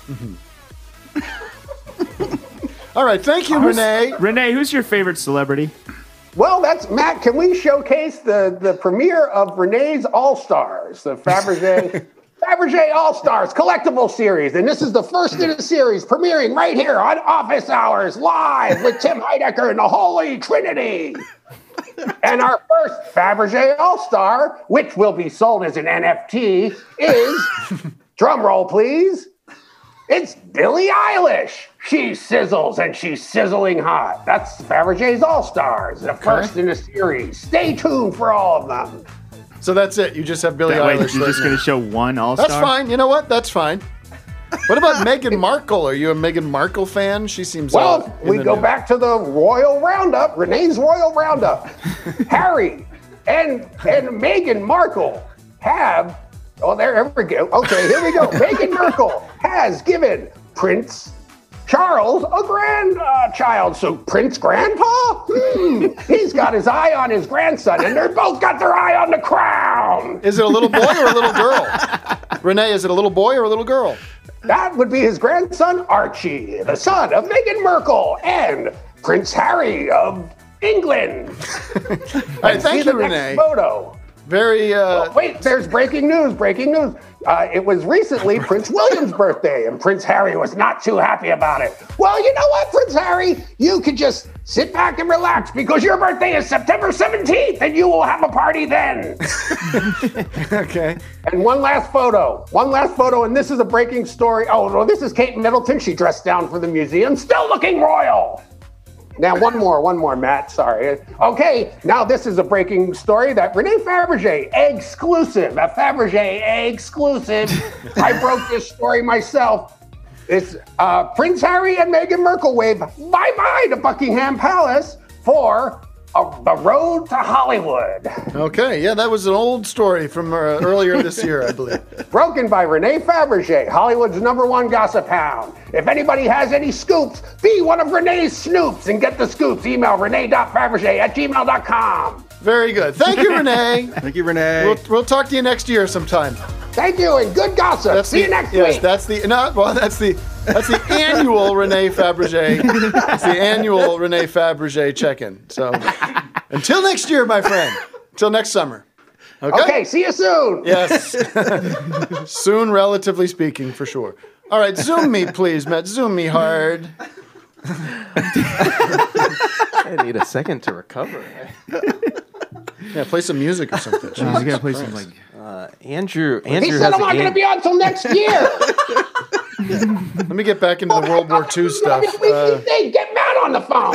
All right, thank you, Who's- Renee. Renee, who's your favorite celebrity? Well, that's Matt. Can we showcase the, the premiere of Renee's All Stars, the Fabergé Fabergé All Stars collectible series, and this is the first in a series premiering right here on Office Hours live with Tim Heidecker and the Holy Trinity. And our first Fabergé All Star, which will be sold as an N F T, is drum roll, please. It's Billie Eilish. She sizzles and she's sizzling hot. That's Fabergé's All Stars, the first in a series. Stay tuned for all of them. So that's it. You just have Billie That way, Eilish. you're right just now. going to show one all-star? That's fine. You know what? That's fine. What about Meghan Markle? Are you a Meghan Markle fan? She seems Well, uh, in we the go news. back to the Royal Roundup, Renee's Royal Roundup. Harry and and Meghan Markle have, oh, there we go. Okay, here we go. Meghan Markle has given Prince Charles a grandchild. So Prince Grandpa? Hmm, he's got his eye on his grandson, and they're both got their eye on the crown. Is it a little boy or a little girl? Renee, is it a little boy or a little girl? That would be his grandson, Archie, the son of Meghan Markle and Prince Harry of England. All right, And thank see you, the Renee. next photo. Very. Uh, Oh, wait, there's breaking news, breaking news. Uh, it was recently Prince William's birthday, and Prince Harry was not too happy about it. Well, you know what, Prince Harry? You could just sit back and relax because your birthday is September seventeenth, and you will have a party then. okay. And one last photo, one last photo, and this is a breaking story. Oh, no, this is Kate Middleton. She dressed down for the museum, still looking royal. Now, one more, one more, Matt. Sorry. Okay, now this is a breaking story that Renee Fabergé, exclusive, a Fabergé exclusive. I broke this story myself. It's uh, Prince Harry and Meghan Markle wave bye-bye to Buckingham Palace for uh, the road to Hollywood. Okay, yeah, that was an old story from uh, earlier this year, I believe. Broken by Renee Fabergé, Hollywood's number one gossip hound. If anybody has any scoops, be one of Renee's snoops and get the scoops. Email renee.fabergé at gmail dot com. Very good. Thank you, Renee. Thank you, Renee. We'll, we'll talk to you next year sometime. Thank you, and good gossip. That's See the, you next yes, week. that's the no, well, that's the that's the annual Renee Fabergé. It's the annual Renee Fabergé check-in. So until next year, my friend. Until next summer. Okay. Okay. See you soon. Yes. Soon, relatively speaking, for sure. All right, zoom me, please, Matt. Zoom me hard. I need a second to recover. Yeah, play some music or something. Oh, I gotta play some like. Uh, Andrew. Andrew He has said I'm a not going to game. be on until next year. Let me get back into the World War Two stuff. Uh, Get Matt on the phone.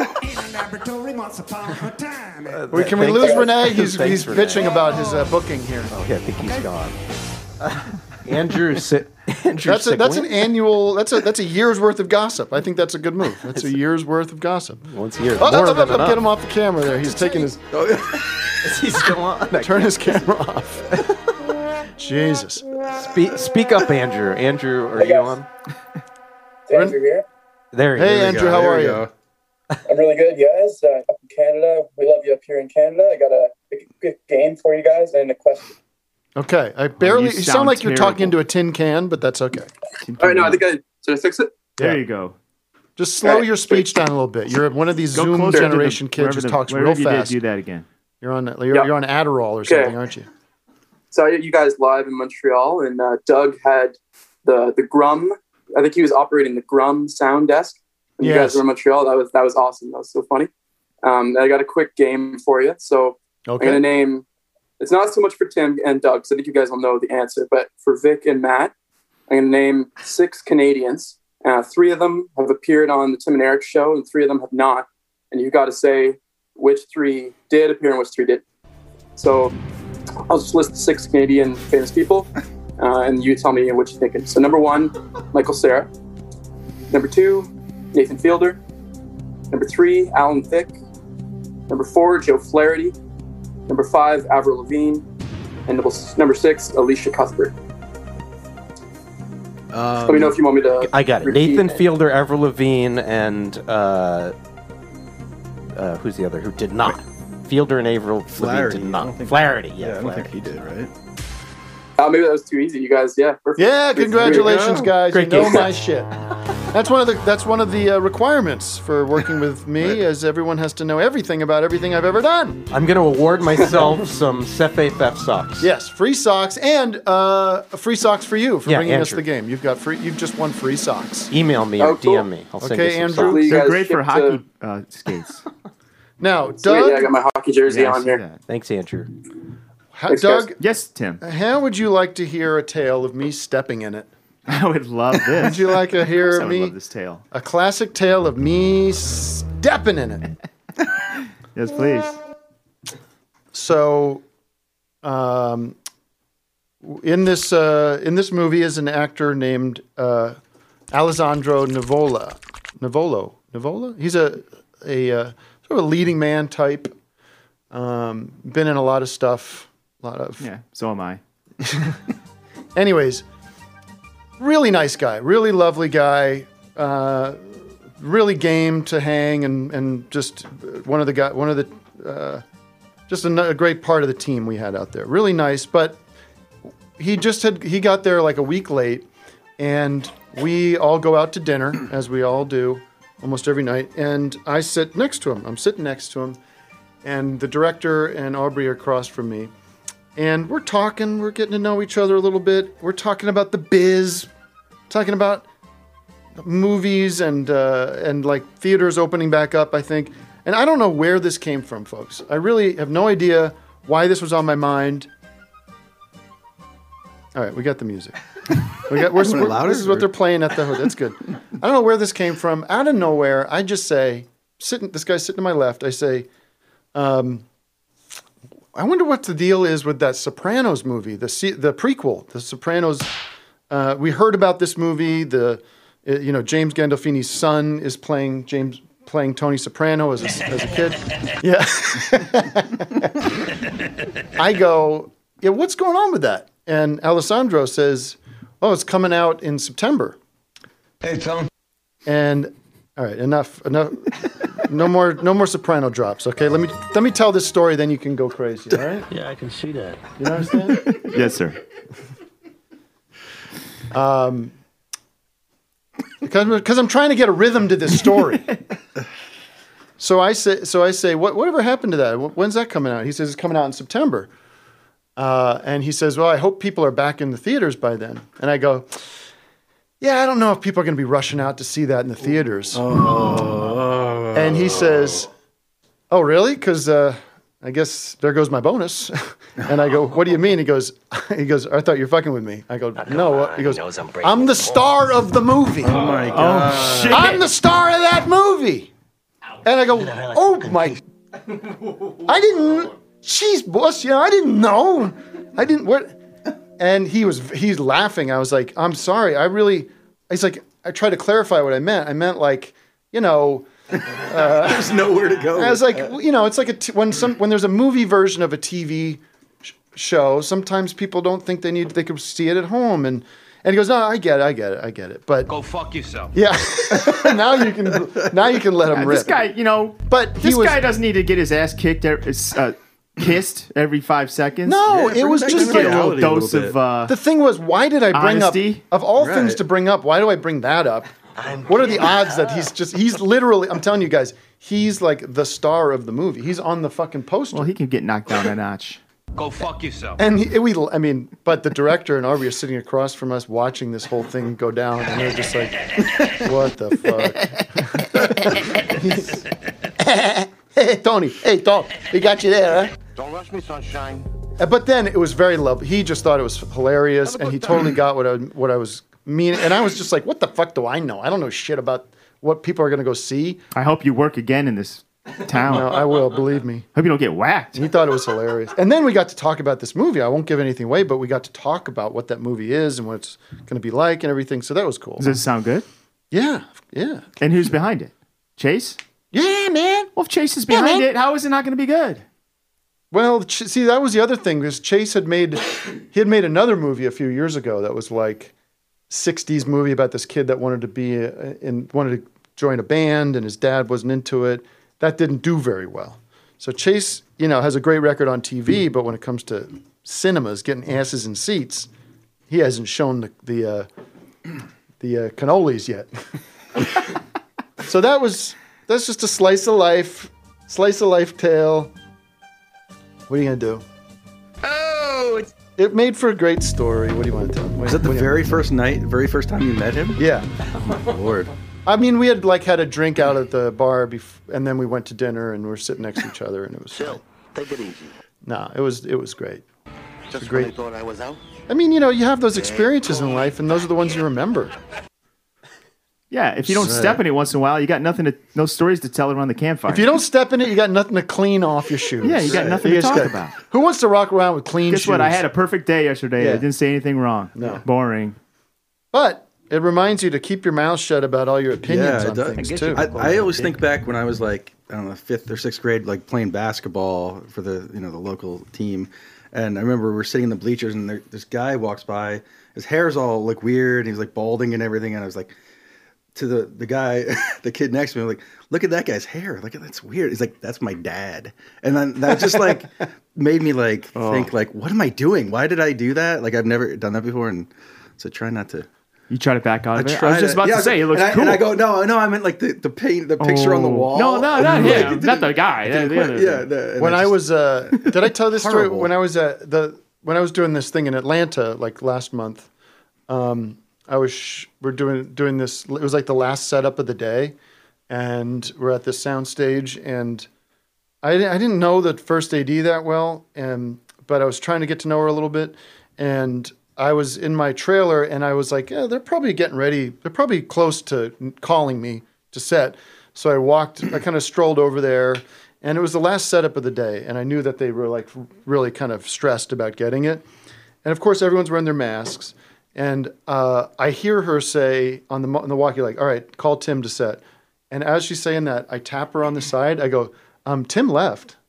we, can we lose Renee? He's, Thanks, he's Renee. bitching about his uh, booking here. Oh, yeah, I think he's gone. Andrew, si- Andrew That's a, that's an Sigwin? annual. That's a that's a year's worth of gossip. I think that's a good move. That's a year's worth of gossip. Once a year. Oh, More oh, oh, than oh, enough. get him off the camera there. He's taking his. Is he still on? Turn his camera off. Jesus. Speak, speak up, Andrew. Andrew, are you on? Andrew here. There he Hey, is. Andrew, how are you? I'm really good, guys. Uh, up in Canada, we love you up here in Canada. I got a quick, quick game for you guys and a question. Okay, I barely. you You sound, sound like you're talking terrible. into a tin can, but that's okay. All right, no, I think I did I fix it? There Yeah. you go. Just slow All right, your speech down a little bit. You're one of these Go Zoom closer to the- generation kids wherever who the- talks wherever real you did, fast. do that again. You're on. You're, Yeah. you're on Adderall or Okay. something, aren't you? So I, you guys live in Montreal, and uh, Doug had the the Grum. I think he was operating the Grum sound desk. When you Yes. guys were in Montreal, that was that was awesome. That was so funny. Um, I got a quick game for you. So Okay. I'm gonna name. It's not so much for Tim and Doug, because I think you guys will know the answer. But for Vic and Matt, I'm gonna name six Canadians. Uh, three of them have appeared on the Tim and Eric show, and three of them have not. And you've got to say which three did appear and which three did. So I'll just list the six Canadian famous people, uh, and you tell me what you're thinking. So number one, Michael Cera. Number two, Nathan Fielder. Number three, Alan Thicke. Number four, Joe Flaherty. Number five, Avril Lavigne. And number, number six, Alicia Cuthbert. Um, Let me know if you want me to. I got it. repeat. Nathan Fielder, Avril Lavigne, and uh, uh, who's the other who did not? Fielder and Avril Flaherty. Lavigne did I don't not. think- Flaherty, yeah. Yeah, I don't Flaherty. think he did, right? Oh, maybe that was too easy. You guys, yeah, perfect. Yeah, Great- congratulations, great- guys. Great you know game. my shit. That's one of the that's one of the uh, requirements for working with me, as everyone has to know everything about everything I've ever done. I'm going to award myself some Cefe Theft socks. Yes, free socks and uh, free socks for you for Yeah, bringing us Andrew. the game. You've got free. You've just won free socks. Email me Oh, or cool. D M me. I'll send Okay, you some Andrew. Hopefully you They're guys great for ship to- hockey uh, skates. Now, Sweet, yeah, I Doug, got my hockey jersey Yeah, I on see here. that. Thanks, Andrew. how, Thanks, guys. Doug, Yes, Tim. how would you like to hear a tale of me stepping in it? I would love this. Would you like to Of course hear I would me love this tale. a classic tale of me stepping in it? Yes, please. So, um, in this uh, in this movie is an actor named uh, Alessandro Nivola. Nivolo, Nivola. He's a a uh, sort of a leading man type. Um, been in a lot of stuff. A lot of Yeah, so am I. Anyways, really nice guy, really lovely guy, uh, really game to hang, and, and just one of the guy, one of the, uh, just a, a great part of the team we had out there. Really nice, but he just had he got there like a week late, and we all go out to dinner as we all do almost every night, and I sit next to him. I'm sitting next to him, and the director and Aubrey are across from me. And we're talking, we're getting to know each other a little bit. We're talking about the biz, talking about movies and uh, and like theaters opening back up, I think. And I don't know where this came from, folks. I really have no idea why this was on my mind. All right, we got the music. We got, we're, Want it we're- louder, this is what or- they're playing at the hood. That's good. I don't know where this came from. Out of nowhere, I just say, sitting. This guy's sitting to my left. I say, um, I wonder what the deal is with that Sopranos movie, the se- the prequel, the Sopranos. Uh, we heard about this movie. The uh, you know James Gandolfini's son is playing James playing Tony Soprano as a, as a kid. Yeah. I go, yeah. What's going on with that? And Alessandro says, oh, it's coming out in September. Hey, Tom. And all right, enough, enough. No more, no more Soprano drops. Okay, let me let me tell this story. Then you can go crazy. All right? Yeah, I can see that. You understand? Yes, sir. Um, because because I'm trying to get a rhythm to this story. So I say, so I say, what whatever happened to that? When's that coming out? He says it's coming out in September. Uh, and he says, well, I hope people are back in the theaters by then. And I go, yeah, I don't know if people are going to be rushing out to see that in the theaters. Oh. And he says, oh, really? Because uh, I guess there goes my bonus. And I go, what do you mean? He goes, he goes, I thought you were fucking with me. I go, no. What? He goes, I'm, I'm the star of the movie. Oh, my God. Oh, shit. I'm the star of that movie. And I go, oh, my. I didn't. Jeez, boss, you know, I didn't know. I didn't, what? And he was, he's laughing. I was like, I'm sorry. I really, he's like, I tried to clarify what I meant. I meant like, you know. Uh, There's nowhere to go. I was like, you know, it's like a t- when some when there's a movie version of a T V sh- show, sometimes people don't think they need, they could see it at home. And, and he goes, no, I get it, I get it, I get it. But Go fuck yourself. yeah, now you can, now you can let him Yeah, rip. this guy, you know, but this he was, guy doesn't need to get his ass kicked, er- uh, kissed every five seconds. No, Yeah, it was bring just back like the a little reality a little dose bit. of. Uh, the thing was, why did I bring Honesty? up, of all Right. things to bring up, why do I bring that up? What are the odds that he's just, he's literally, I'm telling you guys, he's like the star of the movie. He's on the fucking poster. well, he can get knocked down a notch. Go fuck yourself. And he, we, I mean, but the director and Arby are sitting across from us watching this whole thing go down, and they're just like, what the fuck? Hey, Tony. Hey, Tony. We got you there, huh? Don't rush me, sunshine. Uh, But then it was very lovely. He just thought it was hilarious, and he totally got what I, what I was meaning. And I was just like, what the fuck do I know? I don't know shit about what people are going to go see. I hope you work again in this town. No, I will, believe me. Hope you don't get whacked. He thought it was hilarious. And then we got to talk about this movie. I won't give anything away, but we got to talk about what that movie is and what it's going to be like and everything. So that was cool. Does it sound good? Yeah, yeah. And who's behind it? Chase? Yeah, man. Well, if Chase is behind man. it, how is it not going to be good? Well, Ch- see, that was the other thing, because Chase had made, he had made another movie a few years ago that was like sixties movie about this kid that wanted to be a, in wanted to join a band, and his dad wasn't into it. That didn't do very well. So Chase, you know, has a great record on T V, but when it comes to cinemas, getting asses in seats, he hasn't shown the the uh, the uh, cannolis yet. So that was that's just a slice of life, slice of life tale. What are you gonna do? Oh, it's It made for a great story. What do you want to tell? Was that the very first night, very first time you met him? Yeah. Oh, my Lord. I mean, we had like had a drink out at the bar, bef- and then we went to dinner, and we were sitting next to each other, and it was. Phil, take it easy. No, it was it was great. Just great- when I thought I was out. I mean, you know, you have those experiences in life, and those are the ones you remember. Yeah, if you don't Right. step in it once in a while, you got nothing to, no stories to tell around the campfire. If you don't step in it, you got nothing to clean off your shoes. Yeah, you got nothing to just talk got- about. Who wants to rock around with clean Guess shoes? what? I had a perfect day yesterday. Yeah. I didn't say anything wrong. No. Boring. But it reminds you to keep your mouth shut about all your opinions it on does. things I, too. I always think back when I was like, I don't know, fifth or sixth grade, like playing basketball for the you know the local team, and I remember we were sitting in the bleachers, and there, this guy walks by. His hair's all like weird, and he's like balding and everything, and I was like, to the the guy, the kid next to me, I'm like, look at that guy's hair. Look at that's weird. He's like, that's my dad. And then that just like made me like Oh. think like, what am I doing? Why did I do that? Like I've never done that before, and so try not to. You try to back out of it? I try was just about yeah, to say, it looks and I, cool. And I go, no, no, I meant like the, the paint, the picture on the Oh. wall. No, no, not Like, him. it Not the didn't- guy. it didn't The quite- other yeah. thing. the- and when I I just- was, uh, did I tell this story? Horrible. When I was at the when I was doing this thing in Atlanta, like last month, um, I was sh- we're doing doing this. It was like the last setup of the day, and we're at this sound stage, and I didn't, I didn't know the first A D that well, and but I was trying to get to know her a little bit, and I was in my trailer, and I was like, yeah, they're probably getting ready. They're probably close to calling me to set. So I walked, I kind of strolled over there, and it was the last setup of the day, and I knew that they were like really kind of stressed about getting it. And of course, everyone's wearing their masks. And uh, I hear her say on the on the walkie, like, all right, call Tim to set. And as she's saying that, I tap her on the side. I go, um, Tim left.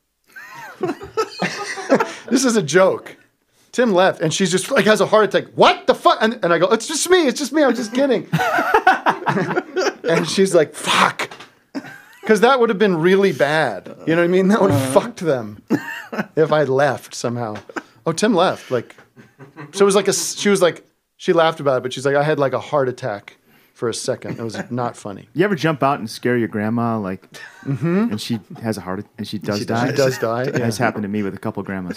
This is a joke. Tim left. And she's just like has a heart attack. What the fuck? And, and I go, it's just me. It's just me. I'm just kidding. And she's like, fuck. Because that would have been really bad. You know what I mean? That would have uh-huh. fucked them if I left somehow. Oh, Tim left. Like, so it was like a, she was like, she laughed about it, but she's like, I had like a heart attack for a second. It was not funny. You ever jump out and scare your grandma, like, mm-hmm. and she has a heart, and she does she, die? She does die. It yeah. has happened to me with a couple grandmas.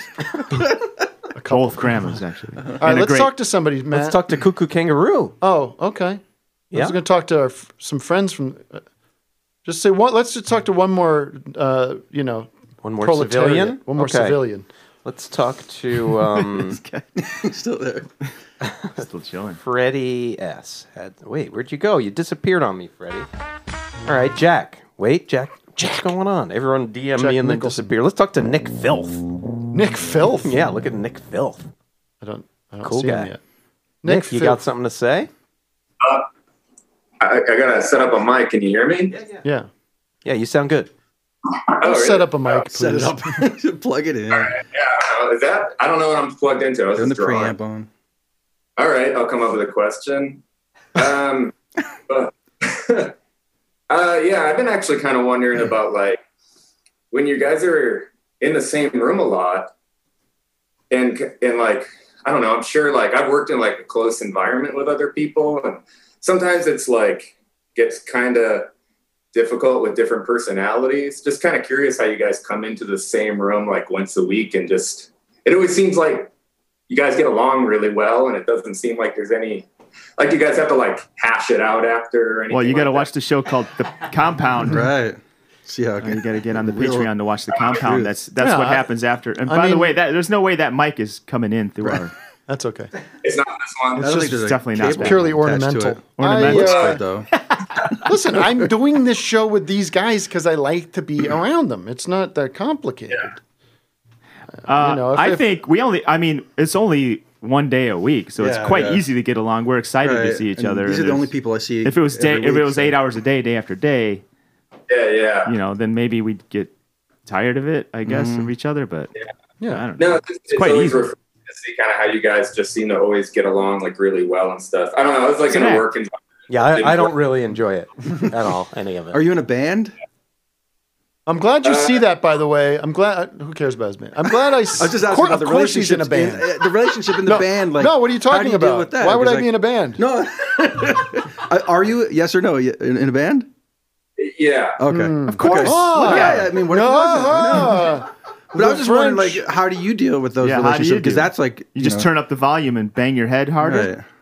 a couple Both grandmas, actually. All right, let's great... talk to somebody, Matt. Let's talk to Cuckoo Kangaroo. Oh, okay. Yeah. I was going to talk to our, some friends from, uh, just say one, let's just talk to one more, uh, you know, one more proletariat. civilian? One more okay. civilian. Let's talk to um, still there, still chilling. Freddie S. Had, wait, where'd you go? You disappeared on me, Freddie. All right, Jack. Wait, Jack. Jack. What's going on? Everyone D M Jack me and then Nicholson. disappear. Let's talk to Nick Filth. Nick Filth. Yeah, look at Nick Filth. I don't. I don't cool see guy. him yet. Nick, Nick you Filth. got something to say? Uh, I, I gotta set up a mic. Can you hear me? Yeah. Yeah, yeah. yeah you sound good. Oh, really? Set up a mic, please. Set it up. Plug it in. All right, yeah. Is that? I don't know what I'm plugged into. I was Turn the just drawing. preamp on. All right, I'll come up with a question. Um, uh, uh, yeah, I've been actually kind of wondering about like when you guys are in the same room a lot, and and like I don't know. I'm sure like I've worked in like a close environment with other people, and sometimes it's like gets kind of difficult with different personalities. Just kind of curious how you guys come into the same room like once a week and just, it always seems like you guys get along really well and it doesn't seem like there's any, like you guys have to like hash it out after or anything. Well, you got to like watch the show called The Compound. Right. See how uh, you got to get on the real Patreon to watch The Compound. That's that's Yeah, what I- happens after. And I by the mean- way, that there's no way that mic is coming in through our. That's okay. It's not this one. I It's don't just think there's a definitely not cable bad. Purely attached to ornamental. it. Ornamental. I, Looks uh, good though. Listen, I'm doing this show with these guys because I like to be around them. It's not that complicated. Uh, you know, if- I if- think we only. I mean, it's only one day a week, so Yeah, it's quite yeah. easy to get along. We're excited to Right. see each And other. These are and the only there's- people I see. If it was day, every if it week, was so- eight hours a day, day after day, Yeah, yeah. you know, then maybe we'd get tired of it, I guess, Mm-hmm. of each other. But Yeah. I don't know. No, it's, it's quite always easy. refreshing to see kind of how you guys just seem to always get along like really well and stuff. I don't know. It's like It's in an a act. work environment. Yeah, I, I don't really enjoy it at all, any of it. Are you in a band? I'm glad you see that, by the way. I'm glad. Who cares about his band? I'm glad I. I was just asking of course, about the of course he's relationship in a band. the relationship in the no, band. Like, no, what are you how talking do you deal about? with that? Why would I Because, be in a band? No. I- Are you? Yes or no? In, in a band? Yeah. Okay. Mm. Of course. Ah. yeah, I mean, what if it wasn't? Ah. But I was The just wondering, like, French- how do you deal with those Yeah, how do you relationships? Because do? that's like You, just know, turn up the volume and bang your head harder. Right.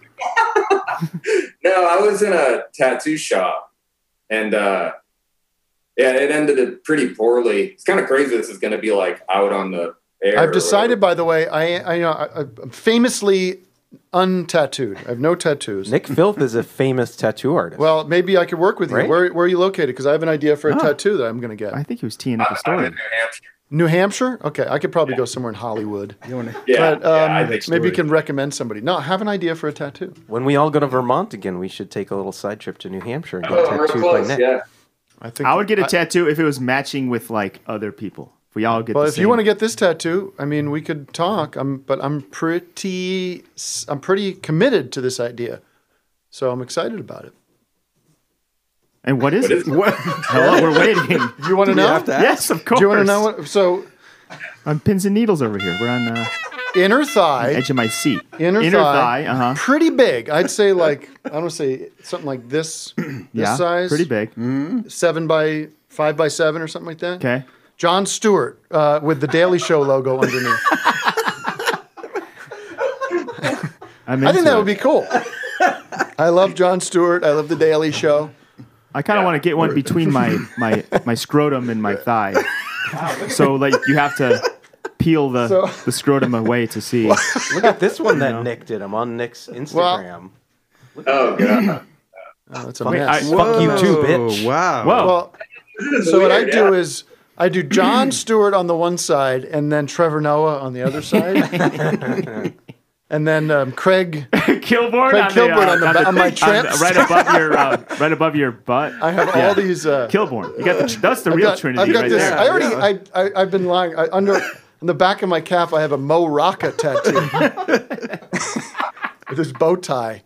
No, I was in a tattoo shop, and uh, yeah, it ended it pretty poorly. It's kind of crazy. This is going to be like out on the air. I've or decided, by the way, I, I you know, I, I'm famously untattooed. I have no tattoos. Nick Filth is a famous tattoo artist. Well, maybe I could work with you. Right? Where, where are you located? Because I have an idea for a Oh. tattoo that I'm going to get. I think he was teeing up a whatever. I'm story. in New Hampshire. New Hampshire? Okay, I could probably go somewhere in Hollywood. You wanna- Yeah, But um, yeah, I think maybe you can recommend somebody. No, I have an idea for a tattoo. When we all go to Vermont again, we should take a little side trip to New Hampshire and get Oh, real tattooed by close. Nick. Yeah. I think I would get a I- tattoo if it was matching with like other people. If we all get. Well, the if same. you want to get this tattoo, I mean, we could talk. I'm, but I'm pretty, I'm pretty committed to this idea, so I'm excited about it. and what is What it? is it? What? Hello, we're waiting. You want to know? have to ask? Yes, of course. Do you want to know what? So, On pins and needles over here. We're on uh, inner thigh, edge of my seat. inner, Inner thigh, thigh, uh-huh. pretty big. I'd say like I don't say something like this, this Yeah, size, pretty big. seven by five by seven or something like that. Okay. Jon Stewart uh, with the Daily Show logo underneath. I'm I think into that it. would be cool. I love Jon Stewart. I love the Daily Show. I kind of want to get one between my, my, my scrotum and my thigh. So like you have to peel the, So- the scrotum away to see. Look at this one that know. Nick did. I'm on Nick's Instagram. Oh god. Oh, that's a Wait, mess. I- fuck you too, bitch. Wow. Whoa. Well, so what I do is I do John Stewart on the one side and then Trevor Noah on the other side. And then um, Craig Kilborn Craig on, Kilborn the, uh, on, the, on, ba- the, on my on- trips. right above your uh, right above your butt. I have Yeah. all these. Uh, Kilborn. You got the, that's the I've real got, Trinity I've got right this. there. I already. I, I I've been lying. I, under on the back of my calf, I have a Mo Rocca tattoo with his bow tie.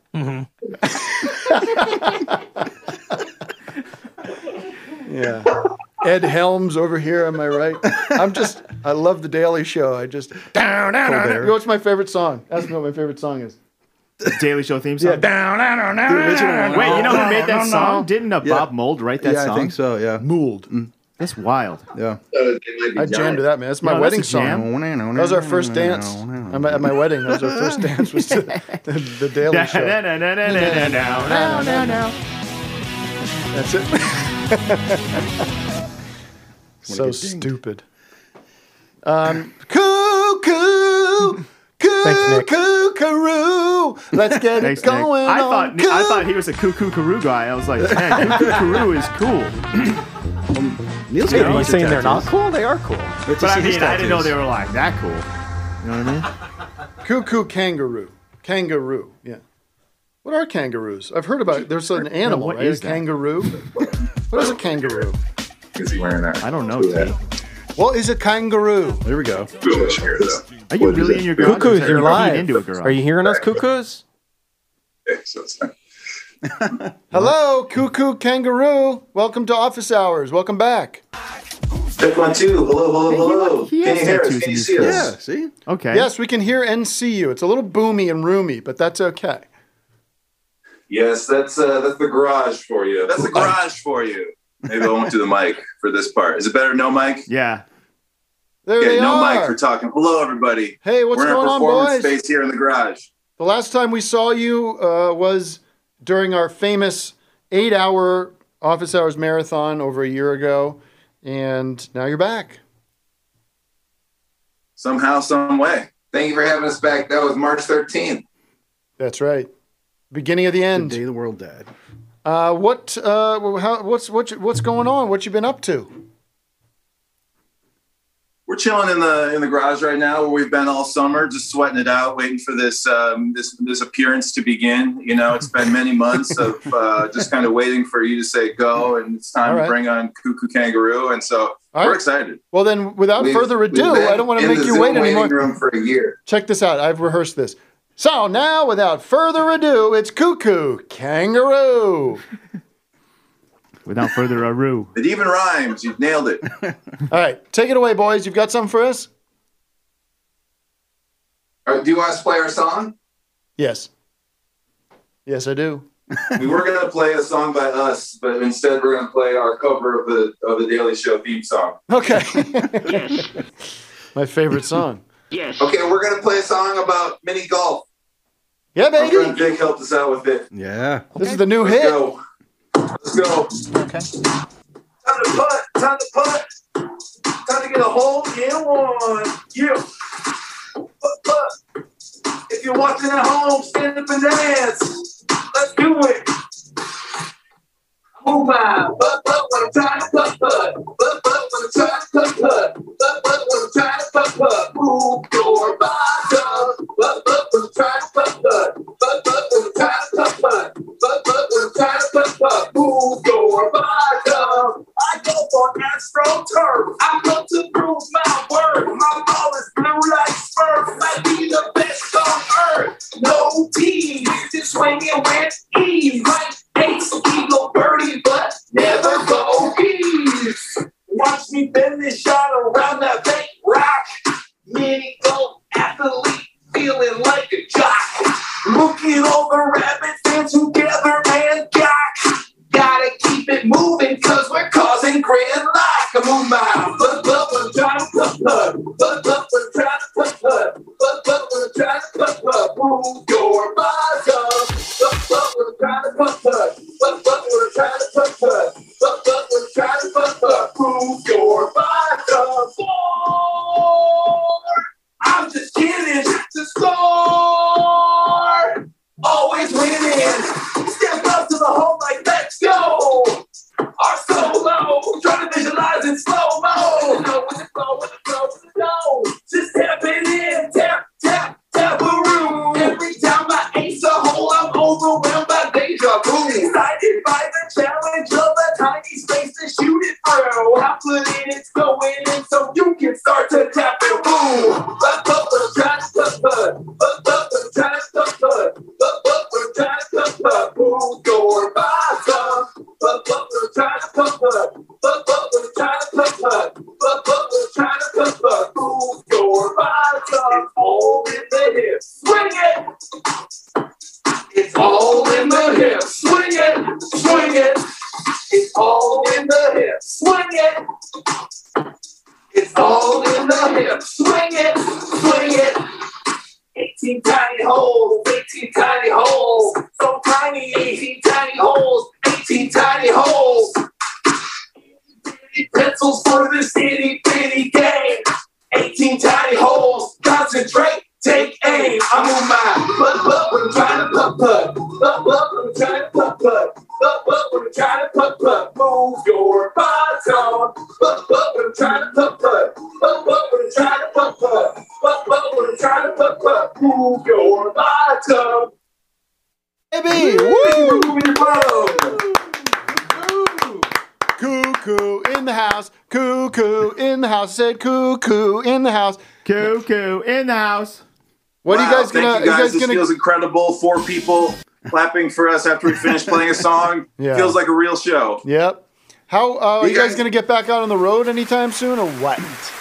Yeah. Ed Helms over here on my right. I'm just. I love the Daily Show. I just down down down. You know what's my favorite song? Ask me what my favorite song is. Daily Show theme song. Yeah, down down down down. The original. Wait, you know who made that song? Didn't uh, Yeah. Bob Mould write that yeah, song? I think so. Yeah. Mould. That's wild. Yeah. I jammed to that, man. That's my No, wedding that's a jam. song. That was our first dance at my, at my wedding. That was our first dance. Was to the, the Daily Show. That's it. So stupid. Um, cuckoo, cuckoo, caroo. Let's get Thanks, it going Nick. I on. thought I thought he was a cuckoo karoo guy. I was like, man, cuckoo karoo is cool. Neil's Hey, got a are you bunch of saying they're not tattoos. cool? They are cool. Wait till But I see his mean, I didn't know tattoos. they were like that cool. You know what I mean? Cuckoo kangaroo. Kangaroo. Yeah. What are kangaroos? I've heard about it. There's an animal, what right? is a that? kangaroo. What is a kangaroo? Is he wearing that? I don't know, T. What is a kangaroo? There we go. Are you really in your garage? Cuckoos, Or you're peeing live. into a garage? Are you hearing us, cuckoos? Okay, so it's not. Hello, cuckoo kangaroo. Welcome to Office Hours. Welcome back. Check one, two. Hello, hello, hello. he Can has you hear us? tattoos Can in you his see face. us? Yeah. See. Okay. Yes, we can hear and see you. It's a little boomy and roomy, but that's okay. Yes, that's uh, that's the garage for you. That's the garage for you. Maybe I won't do the mic for this part. Is it better no mic? Yeah. There Okay, they no are. mic for talking. Hello, everybody. Hey, what's We're in going a on, performance boys? space here in the garage. The last time we saw you uh, was during our famous eight-hour Office Hours marathon over a year ago, and now you're back. Somehow, some way. Thank you for having us back. That was March thirteenth. That's right. Beginning of the The end. day the world died. Uh, what? Uh, how? What's what's what's going on? What you been up to? We're chilling in the in the garage right now, where we've been all summer, just sweating it out, waiting for this um, this this appearance to begin. You know, it's been many months of uh, just kind of waiting for you to say go, and it's time All right. to bring on Cuckoo Kangaroo, and so All we're right. excited. Well, then, without We've- further we've ado, been I don't want to in make the you Zoom wait waiting anymore. room for a year. Check this out. I've rehearsed this. So now, without further ado, it's Cuckoo Kangaroo. Without further ado. It even rhymes. You've nailed it. All right, take it away, boys. You've got something for us? All right, do you want us to play our song? Yes. Yes, I do. We were going to play a song by us, but instead we're going to play our cover of the of the Daily Show theme song. Okay. Yes. My favorite song. Yes. Okay, we're going to play a song about mini golf. Yeah, Our friend baby. Vic helped us out with it. Yeah. This is the new Let's hit. go. Let's go. Okay. Time to putt. Time to putt. Time to get a hole in one. Yeah. Putt, putt. If you're watching at home, stand up and dance. Let's do it. Move my butt, butt when I'm trying to putt, putt. Butt, butt when I'm trying to putt, putt. Butt, butt when I'm trying to putt, putt. Move your bottom. Butt, butt when I'm trying to putt, putt. Butt, butt when I'm trying to putt, putt. Butt, butt when I'm trying to putt, putt. Move your bottom. I go for AstroTurf. I come to prove my word. My ball is blue like Smurf. Might be the best on earth. No team, just swinging with ease. Like Ace, Eagle, Birdie, but never bogeys. Watch me bend this shot around that bank rock. Mini golf athlete, feeling like a jock. Look at all the rabbit fans together and gawk. Gotta keep it moving, cause we're causing gridlock. I move my butt, butt, when I'm trying to putt, putt. Butt, butt, when I'm trying to putt, putt. Butt, butt, when I'm trying to putt, putt. Move your bottom. Butt, butt, when I'm trying to putt, putt. Butt, butt, when I'm trying to putt, putt. Butt, butt, when I'm trying to putt, putt. Move your bottom. Four. I'm just kidding. To score. Always winning. Step up to the hole like overwhelmed by deja vu. Excited by the challenge of a tiny space to shoot it through. How good it's going in so you can start to tap it. Boom. But but we're trying to put. But but we're trying to put. But but we're trying to put. Who's your bottom? But but we're trying to put. But but we're trying to put. But but we're trying to put. Who's your bottom? All in the hips. Swing it. It's all in the hips. Swing it. Swing it. It's all in the hips. Swing it. It's all in the hips. Swing it. Swing it. eighteen tiny holes. eighteen tiny holes. So tiny. eighteen tiny holes. eighteen tiny holes. Pencils for this itty bitty game. eighteen tiny holes. Concentrate. Take aim. I'm on my butt, butt, when I'm trying to putt, putt. Butt, butt, when I'm trying to putt, putt. Butt, butt, when I'm trying to putt, putt. Move your bottom. Butt, butt, when I'm trying to putt, putt. Butt, butt, when I'm trying to putt, putt. Butt, butt, when I'm trying to putt, putt. Move your bottom. Baby! Woo! Cuckoo in the house. Cuckoo in the house. Said cuckoo in the house. Cuckoo in the house. What wow, are you guys thank gonna? You guys, you guys this gonna... feels incredible. Four people clapping for us after we finish playing a song. Yeah. Feels like a real show. Yep. How uh, are you guys, guys gonna get back out on the road anytime soon, or what?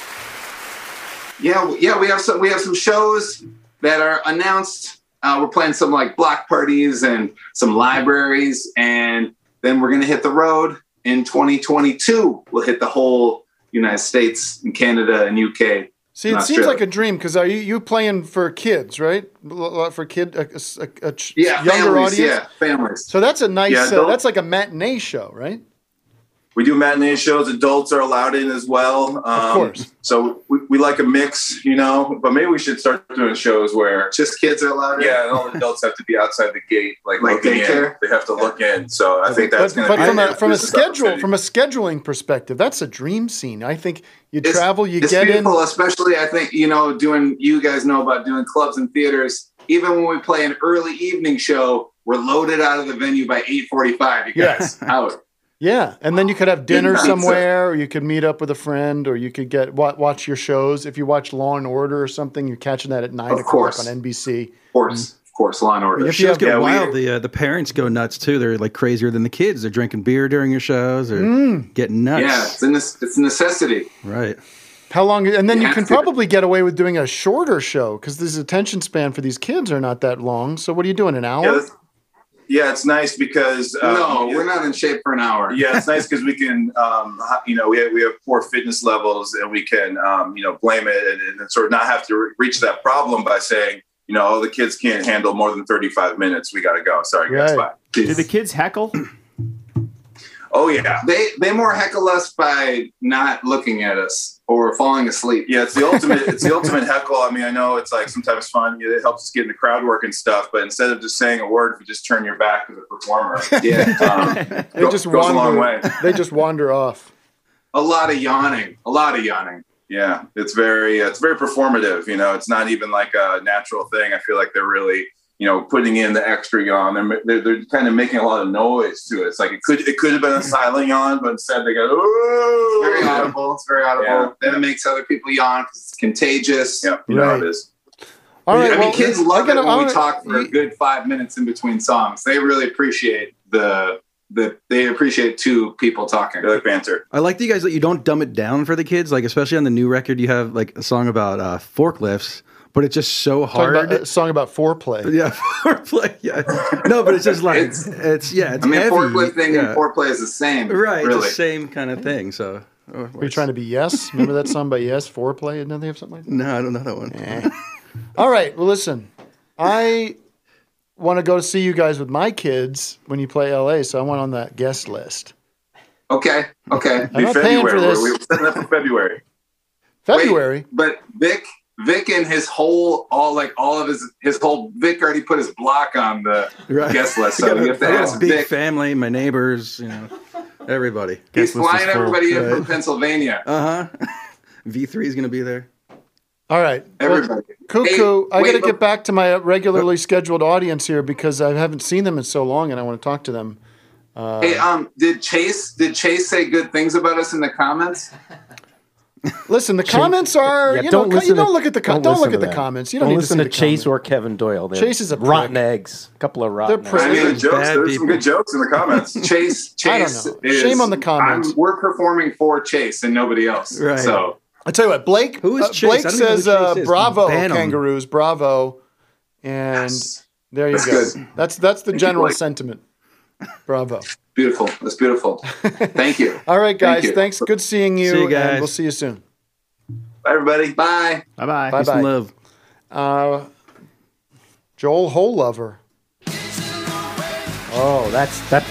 Yeah, yeah, we have some. We have some shows that are announced. Uh, we're playing some like block parties and some libraries, and then we're gonna hit the road in twenty twenty-two. We'll hit the whole United States and Canada and U K. See, it seems like a dream because are you you playing for kids, right? For kid, a, a, a yeah, younger families, audience. Yeah, families. So that's a nice. Yeah, uh, that's like a matinee show, right? We do matinee shows. Adults are allowed in as well. Um, of course. So we, we like a mix, you know. But maybe we should start doing shows where just kids are allowed in. Yeah, and all adults have to be outside the gate, like, like looking daycare. In. They have to look in. So I think that's going to but be from a, a from a schedule opportunity. from a scheduling perspective, that's a dream scene. I think you It's- travel, you it's get beautiful, in. especially I think you know doing. You guys know about doing clubs and theaters. Even when we play an early evening show, we're loaded out of the venue by eight forty-five. You guys out. Yeah, and then you could have dinner Pizza. somewhere, or you could meet up with a friend, or you could get wa- watch your shows. If you watch Law and Order or something, you're catching that at nine Of o'clock course. on N B C. Of course, of course, Law and Order. Your shows get wild. The uh, the parents go nuts too. They're like crazier than the kids. They're drinking beer during your shows. Or Mm. getting nuts. Yeah, it's a, ne- it's a necessity. Right. How long? And then You you have can to. probably get away with doing a shorter show because this attention span for these kids are not that long. So what are you doing? An hour? Yeah, that's- yeah, it's nice because uh, No, we're not in shape for an hour. Yeah, it's nice because we can, um, h- you know, we have, we have poor fitness levels, and we can, um, you know, blame it and, and sort of not have to re- reach that problem by saying, you know, oh, the kids can't handle more than thirty-five minutes. We got to go. Sorry, guys. Right. Bye. Do the kids heckle? Oh yeah, They they more heckle us by not looking at us or falling asleep. yeah. It's the ultimate. It's the ultimate heckle. I mean, I know it's like sometimes fun. It helps us get into crowd work and stuff. But instead of just saying a word, if you just turn your back to the performer, Yeah, um, They go- just goes a long wander. way. They just wander off. a lot of yawning. A lot of yawning. Yeah, it's very it's very performative. You know, it's not even like a natural thing. I feel like they're really, you know, putting in the extra yawn. They're they're, they're kind of making a lot of noise to it. It's like it could it could have been a silent yawn, but instead they go, ooh. It's very audible. It's very audible. Yeah. Then it makes other people yawn because it's contagious. Yeah, you know how Right. it is. All right. I mean, well, kids I love gotta- it when I we wanna- talk for a good five minutes in between songs. They really appreciate the the. They appreciate two people talking. They like banter. I like that you guys that you don't dumb it down for the kids. Like especially on the new record, you have like a song about uh, forklifts, but it's just so Talk hard. about a song about foreplay. Yeah, foreplay. Yeah, no, but it's just like it's, It's- yeah, it's I mean, heavy. forklifting yeah. and foreplay is the same. Right, Really. it's the same kind of thing. So, oh, Are you trying to be Yes? Remember that song by Yes? Foreplay? Didn't they have something like that? no, I don't know that one. All right. Well, listen. I want to go see you guys with my kids when you play L A, so I went on that guest list. Okay. Okay. I'm not paying for this. We were setting up for February. February. Wait, but Vic, Vic and his whole, all like all of his, his whole, Vic already put his block on the Right. guest list, I so got you a, have to I got a ask big Vic. family, my neighbors, you know, everybody. He's flying everybody in from Right. Pennsylvania. Uh huh. V three is gonna be there. All right. Everybody. Well, Cuckoo, Hey, I wait, got to but- get back to my regularly scheduled audience here because I haven't seen them in so long, and I want to talk to them. Uh, Hey, um, did Chase did Chase say good things about us in the comments? listen, the comments are Yeah, you don't know listen you don't to- look at the com- don't don't look listen at to the them. comments. You don't, Don't need listen to, to, see the Chase comments. or Kevin Doyle. They're Chase is a rotten prick. eggs. A couple of rotten They're eggs. I mean, the jokes. Bad There's people. some good jokes in the comments. Chase, Chase. I don't know. Is, Shame on the comments. I'm, we're performing for Chase and nobody else. Right. So I tell you what, Blake. Who is uh, Chase? Blake I don't even know who says, uh, Chase is. "Bravo, Ban 'em. kangaroos, bravo," and Yes. there you That's go. good. That's that's the Thank you, general Blake. sentiment. Bravo. beautiful. That's beautiful. Thank you. All right, guys. Thank you. Thanks. Good seeing you. See you guys. And we'll see you soon. Bye, everybody. Bye. Bye bye. Bye Peace and bye. love. Uh, Joel Hole Lover. Oh, that's that's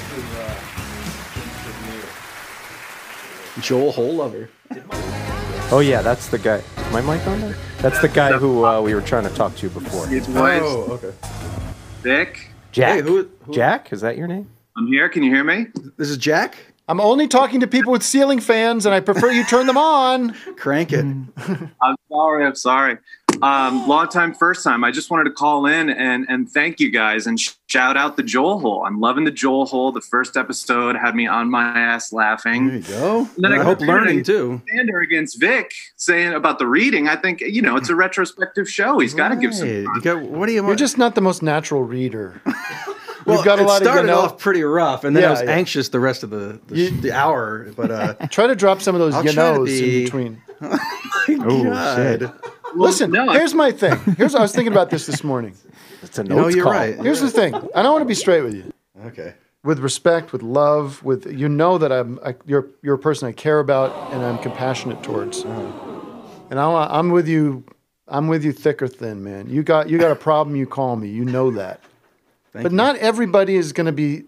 Joel Hole Lover. Oh yeah, that's the guy. Is my mic on there? That's the guy who uh, we were trying to talk to before. It's boys. Oh, okay. Vic. Jack. Hey, who, who? Jack, is that your name? I'm here. Can you hear me? This is Jack. I'm only talking to people with ceiling fans, and I prefer you turn them on. Crank it. I'm sorry. I'm sorry. Um, long time, first time. I just wanted to call in and and thank you guys and sh- shout out the Joel Hole. I'm loving the Joel Hole. The first episode had me on my ass laughing. There you go. And then I, I hope compared learning it too. Sander against Vic saying about the reading. I think you know it's a retrospective show. He's got to give some. Right. You got, what do you? You're just not the most natural reader. Well, You've got a it lot of, you started know- off pretty rough, and then Yeah, I was yeah. anxious the rest of the the, You- the hour. But uh, Try to drop some of those I'll you try to knows be- in between. oh God. shit! Listen, no, I- here's my thing. Here's I was thinking about this this morning. It's a You know, notes you're call. right. Here's the thing. And I want to be straight with you. Okay. With respect, with love, with you know that I'm I, you're you're a person I care about and I'm compassionate towards. And I, wa- I'm with you. I'm with you thick or thin, man. You got you got a problem, you call me. You know that. Thank but you. not everybody is going to be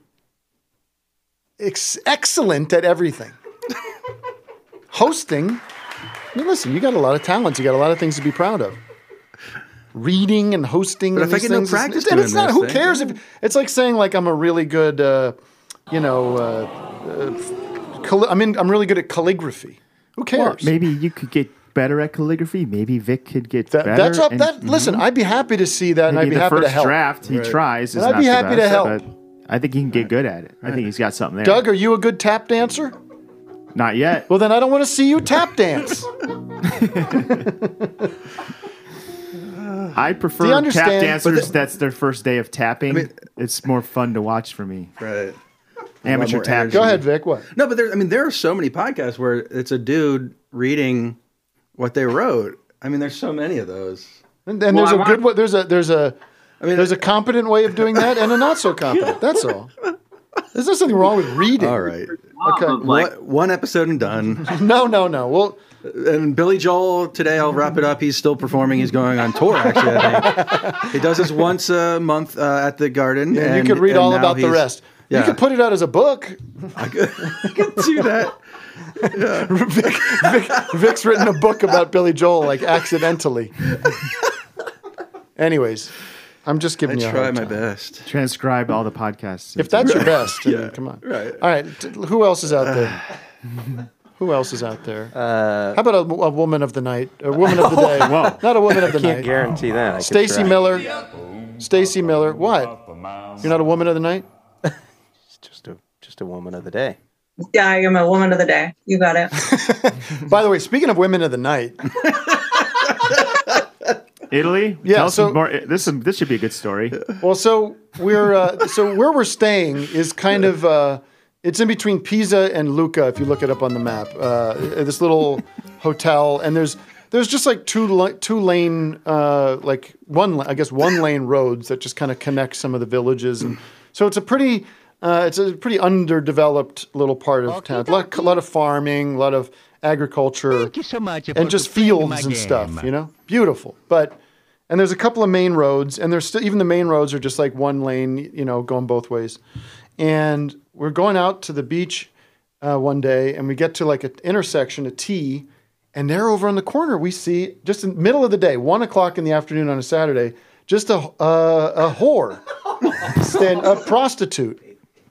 ex- excellent at everything. Hosting. I mean, listen, you got a lot of talents. You got a lot of things to be proud of. Reading and hosting. But and if I these get no things is- practice and doing it's not. this Who thing, cares yeah. if it's like saying like I'm a really good, uh, you know, uh, uh, calli- I mean, I'm really good at calligraphy. Who Well, cares? maybe you could get better at calligraphy. Maybe Vic could get That- better. that's up. and- That listen, I'd be happy to see that, and Maybe I'd be the happy first to help. draft he Right. tries is And I'd not be the happy to best, help. but I think he can get good at it. I think he's got something there. Doug, are you a good tap dancer? Not yet. Well, then I don't want to see you tap dance. I Do prefer you tap understand? dancers. But the- that's their first day of tapping. It's more fun to watch for me. Right. Amateur more tap. energy. Go ahead, Vic. What? No, but there. I mean, there are so many podcasts where it's a dude reading what they wrote. I mean, there's so many of those. And, and Well, there's I a good way. There's a there's a I mean, there's a competent way of doing that and a not so competent. That's all. There's nothing wrong with reading. all right. Okay. One, one episode and done. No, no, no. Well, And Billy Joel today, I'll wrap it up. He's still performing. He's going on tour. Actually, I think. He does this once a month uh, at the Garden. yeah, you and- could read and all now about the he's- rest. Yeah, You could put it out as a book. I could, I could do that. Vic, Vic, Vic's written a book about Billy Joel, like accidentally. Anyways, I'm just I giving you a try hard my time. best. Transcribe all the podcasts. If that's your best, I mean, come on. Right. All right. t- Who else is out there? Who else is out there? Uh, How about a, a woman of the night? A woman of the day. Whoa. Not a woman of the I can't night. guarantee that. I could Stacy try. Miller. Stacy Miller. What? You're not a woman of the night? Just a just a woman of the day. Yeah, I am a woman of the day. You got it. By the way, speaking of women of the night, Italy. Yeah, Tell us so- some more. This this should be a good story. well, so we're uh, so where we're staying is kind of uh, it's in between Pisa and Lucca. If you look it up on the map, uh, this little hotel, and there's there's just like two la- two lane uh, like one la- I guess one lane roads that just kind of connect some of the villages, and so it's a pretty uh, it's a pretty underdeveloped little part of town. A lot, a lot of farming, a lot of agriculture. Thank you so much. And just fields and stuff, you know, beautiful. But and there's a couple of main roads, and there's still even the main roads are just like one lane, you know, going both ways. And we're going out to the beach uh, one day, and we get to like an intersection, a T, and there over on the corner we see just in the middle of the day, one o'clock in the afternoon on a Saturday, just a uh, a whore, stand, a prostitute,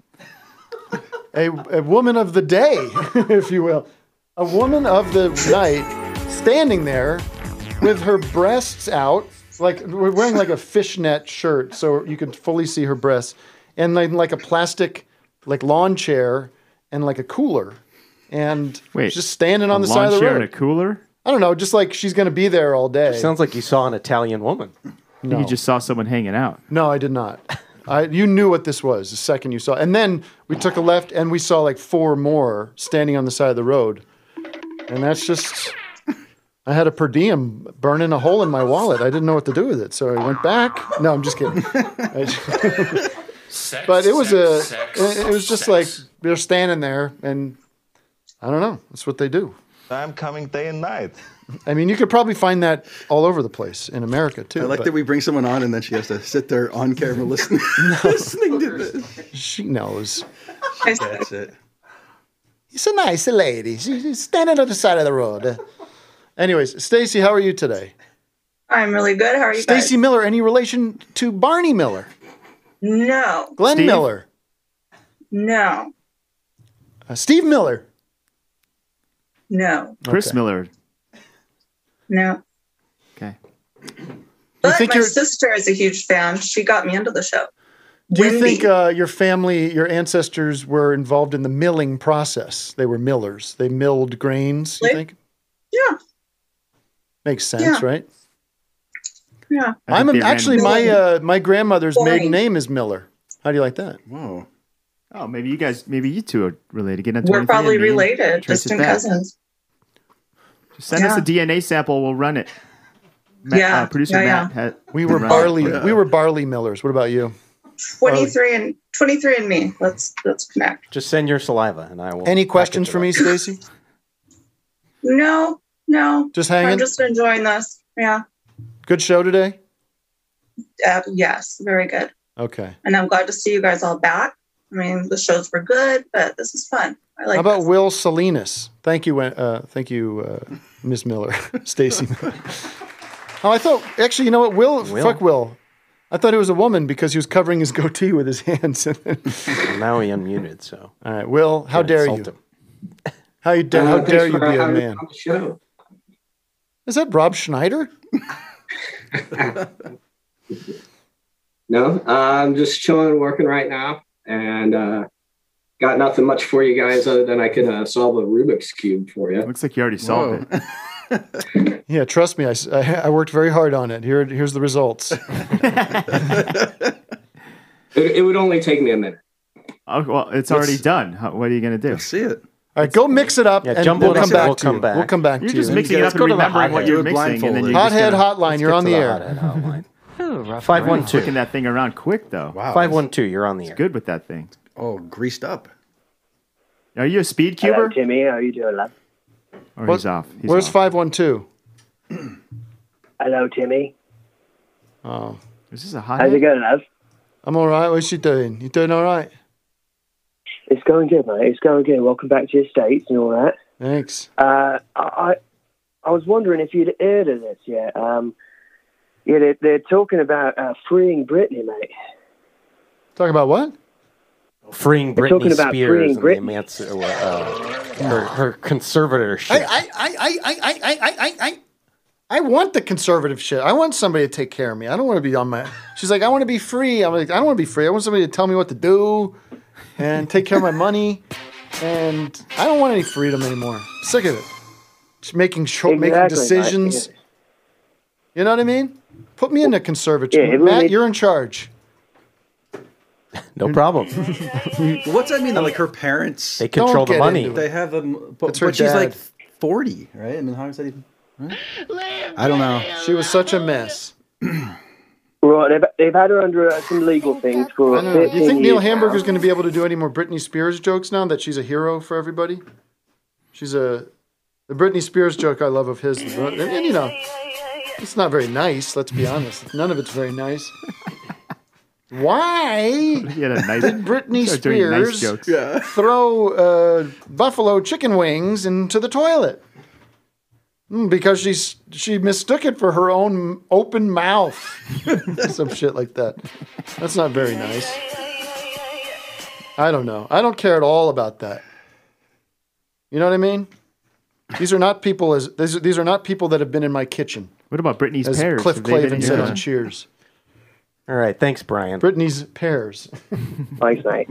a a woman of the day, if you will. A woman of the night standing there with her breasts out. Like we're wearing like a fishnet shirt, so you could fully see her breasts, and like, like a plastic like lawn chair and like a cooler, and Wait, just standing on a the side of the lawn chair road. and a cooler? I don't know, just like she's going to be there all day. Sounds like you saw an Italian woman. No. You just saw someone hanging out. No, I did not. I, you knew what this was the second you saw it. And then we took a left and we saw like four more standing on the side of the road. And that's just, I had a per diem burning a hole in my wallet. I didn't know what to do with it. So I went back. No, I'm just kidding. Sex, but it was a, sex, it, it was just sex. like they're standing there and I don't know. That's what they do. I'm coming day and night. I mean, you could probably find that all over the place in America too. I like but- that we bring someone on and then she has to sit there on camera listening, listening to this. She knows. That's it. She's a nice lady. She's standing on the side of the road. Anyways, Stacy, how are you today? I'm really good. How are you Stacy guys? Miller, any relation to Barney Miller? No. Glenn Steve? Miller? No. Uh, Steve Miller? No. Chris Okay. Miller. No. Okay. But think my you're- sister is a huge fan. She got me into the show. Do you Wendy. think uh, your family, your ancestors were involved in the milling process? They were millers. They milled grains, you Like- think? Yeah. Makes sense, Yeah. right? Yeah. I I'm think a, they ran- actually, my uh, my grandmother's Boring. maiden name is Miller. How do you like that? Whoa. Oh, maybe you guys, maybe you two are related. Get into We're probably related, Trace it distant back. cousins. Just send us Yeah. a D N A sample. We'll run it. Matt, Yeah, uh, producer yeah, Matt. Had, We were run it. barley. Yeah. We were barley millers. What about you? twenty-three and twenty-three and me. Let's let's connect. Just send your saliva, and I will. Any questions package for it me, up. Stacy? No, no. Just hanging? I'm just enjoying this. Yeah. Good show today. Uh, yes, very good. Okay. And I'm glad to see you guys all back. I mean, the shows were good, but this is fun. I like How about this. Will Salinas? Thank you, uh, thank you, uh, Miss Miller, Stacy Miller. Oh, I thought actually, you know what, Will, Will. fuck Will. I thought it was a woman because he was covering his goatee with his hands. Well, now he unmuted, so. All right, Will, how Can't dare you? insult him. How you da- how Uh, dare thanks you for be a having me man? on the show. Is that Rob Schneider? No, I'm just chilling, working right now, and uh, got nothing much for you guys other than I could uh, solve a Rubik's cube for you. Looks like you already solved Whoa. it. Yeah, trust me, I, s- I- I worked very hard on it. Here, here's the results. It, it would only take me a minute. Oh, well, it's already done. How, what are you going to do? Let's see it. All right, go mix it up, Yeah, and jumble we'll it come up, back we'll to come you. back. We'll come back You're to just you. mixing it Let's up go and to the remembering what hothead. you're Do it mixing, and then you're blindfolded. just Hothead gonna hotline, you're on the air. Five one two. flicking that thing around quick, though. Wow. Five one two. You're on the air. Good with that thing. Oh, greased up. Are you a speed Hello, cuber? Timmy. How you doing, lad? Or What- he's off. He's Where's off. five one two? Hello, Timmy. Oh, Is this a How's hothead? it going, lad? I'm all right. What's you doing? You doing all right? It's going good, mate. It's going good. Welcome back to your States and all that. Thanks. Uh, I I was wondering if you'd heard of this yet. Um, yeah, they're, they're talking about uh, freeing Britney, mate. Talking about what? Freeing They're Britney talking about Spears freeing and the Britney. emanci- uh, her, her conservatorship. I, I, I, I, I, I, I, I, I, I want the conservative shit. I want somebody to take care of me. I don't want to be on my. She's like, I want to be free. I'm like, I don't want to be free. I want somebody to tell me what to do and take care of my money. And I don't want any freedom anymore. Sick of it. Just making sure, making Exactly, mate. decisions. You know what I mean? Put me in the conservative. Yeah, it Matt, really- you're in charge. No problem. What's that mean? That, like her parents, They control Don't the get money. into it. they have them, but, It's her but she's like dad. forty, right? I mean, how is that even? Right? I don't know. She was such a mess. Right, they've, they've had her under uh, some legal things for I don't know. Do you fifteen think Neil years now. Hamburger's going to be able to do any more Britney Spears jokes now that she's a hero for everybody? She's a the Britney Spears joke I love of his, and, and, you know, it's not very nice. Let's be honest. None of it's very nice. Why He had a nice. did Britney Start doing nice Spears jokes. Yeah. throw uh, buffalo chicken wings into the toilet? Mm, because she's she mistook it for her own open mouth. Some shit like that. That's not very nice. I don't know. I don't care at all about that. You know what I mean? These are not people as these are, these are not people that have been in my kitchen. What about Britney's As pears? Cliff Have they been Clavin in said your- on Cheers. All right, thanks, Brian. Britney's pears. Nice night.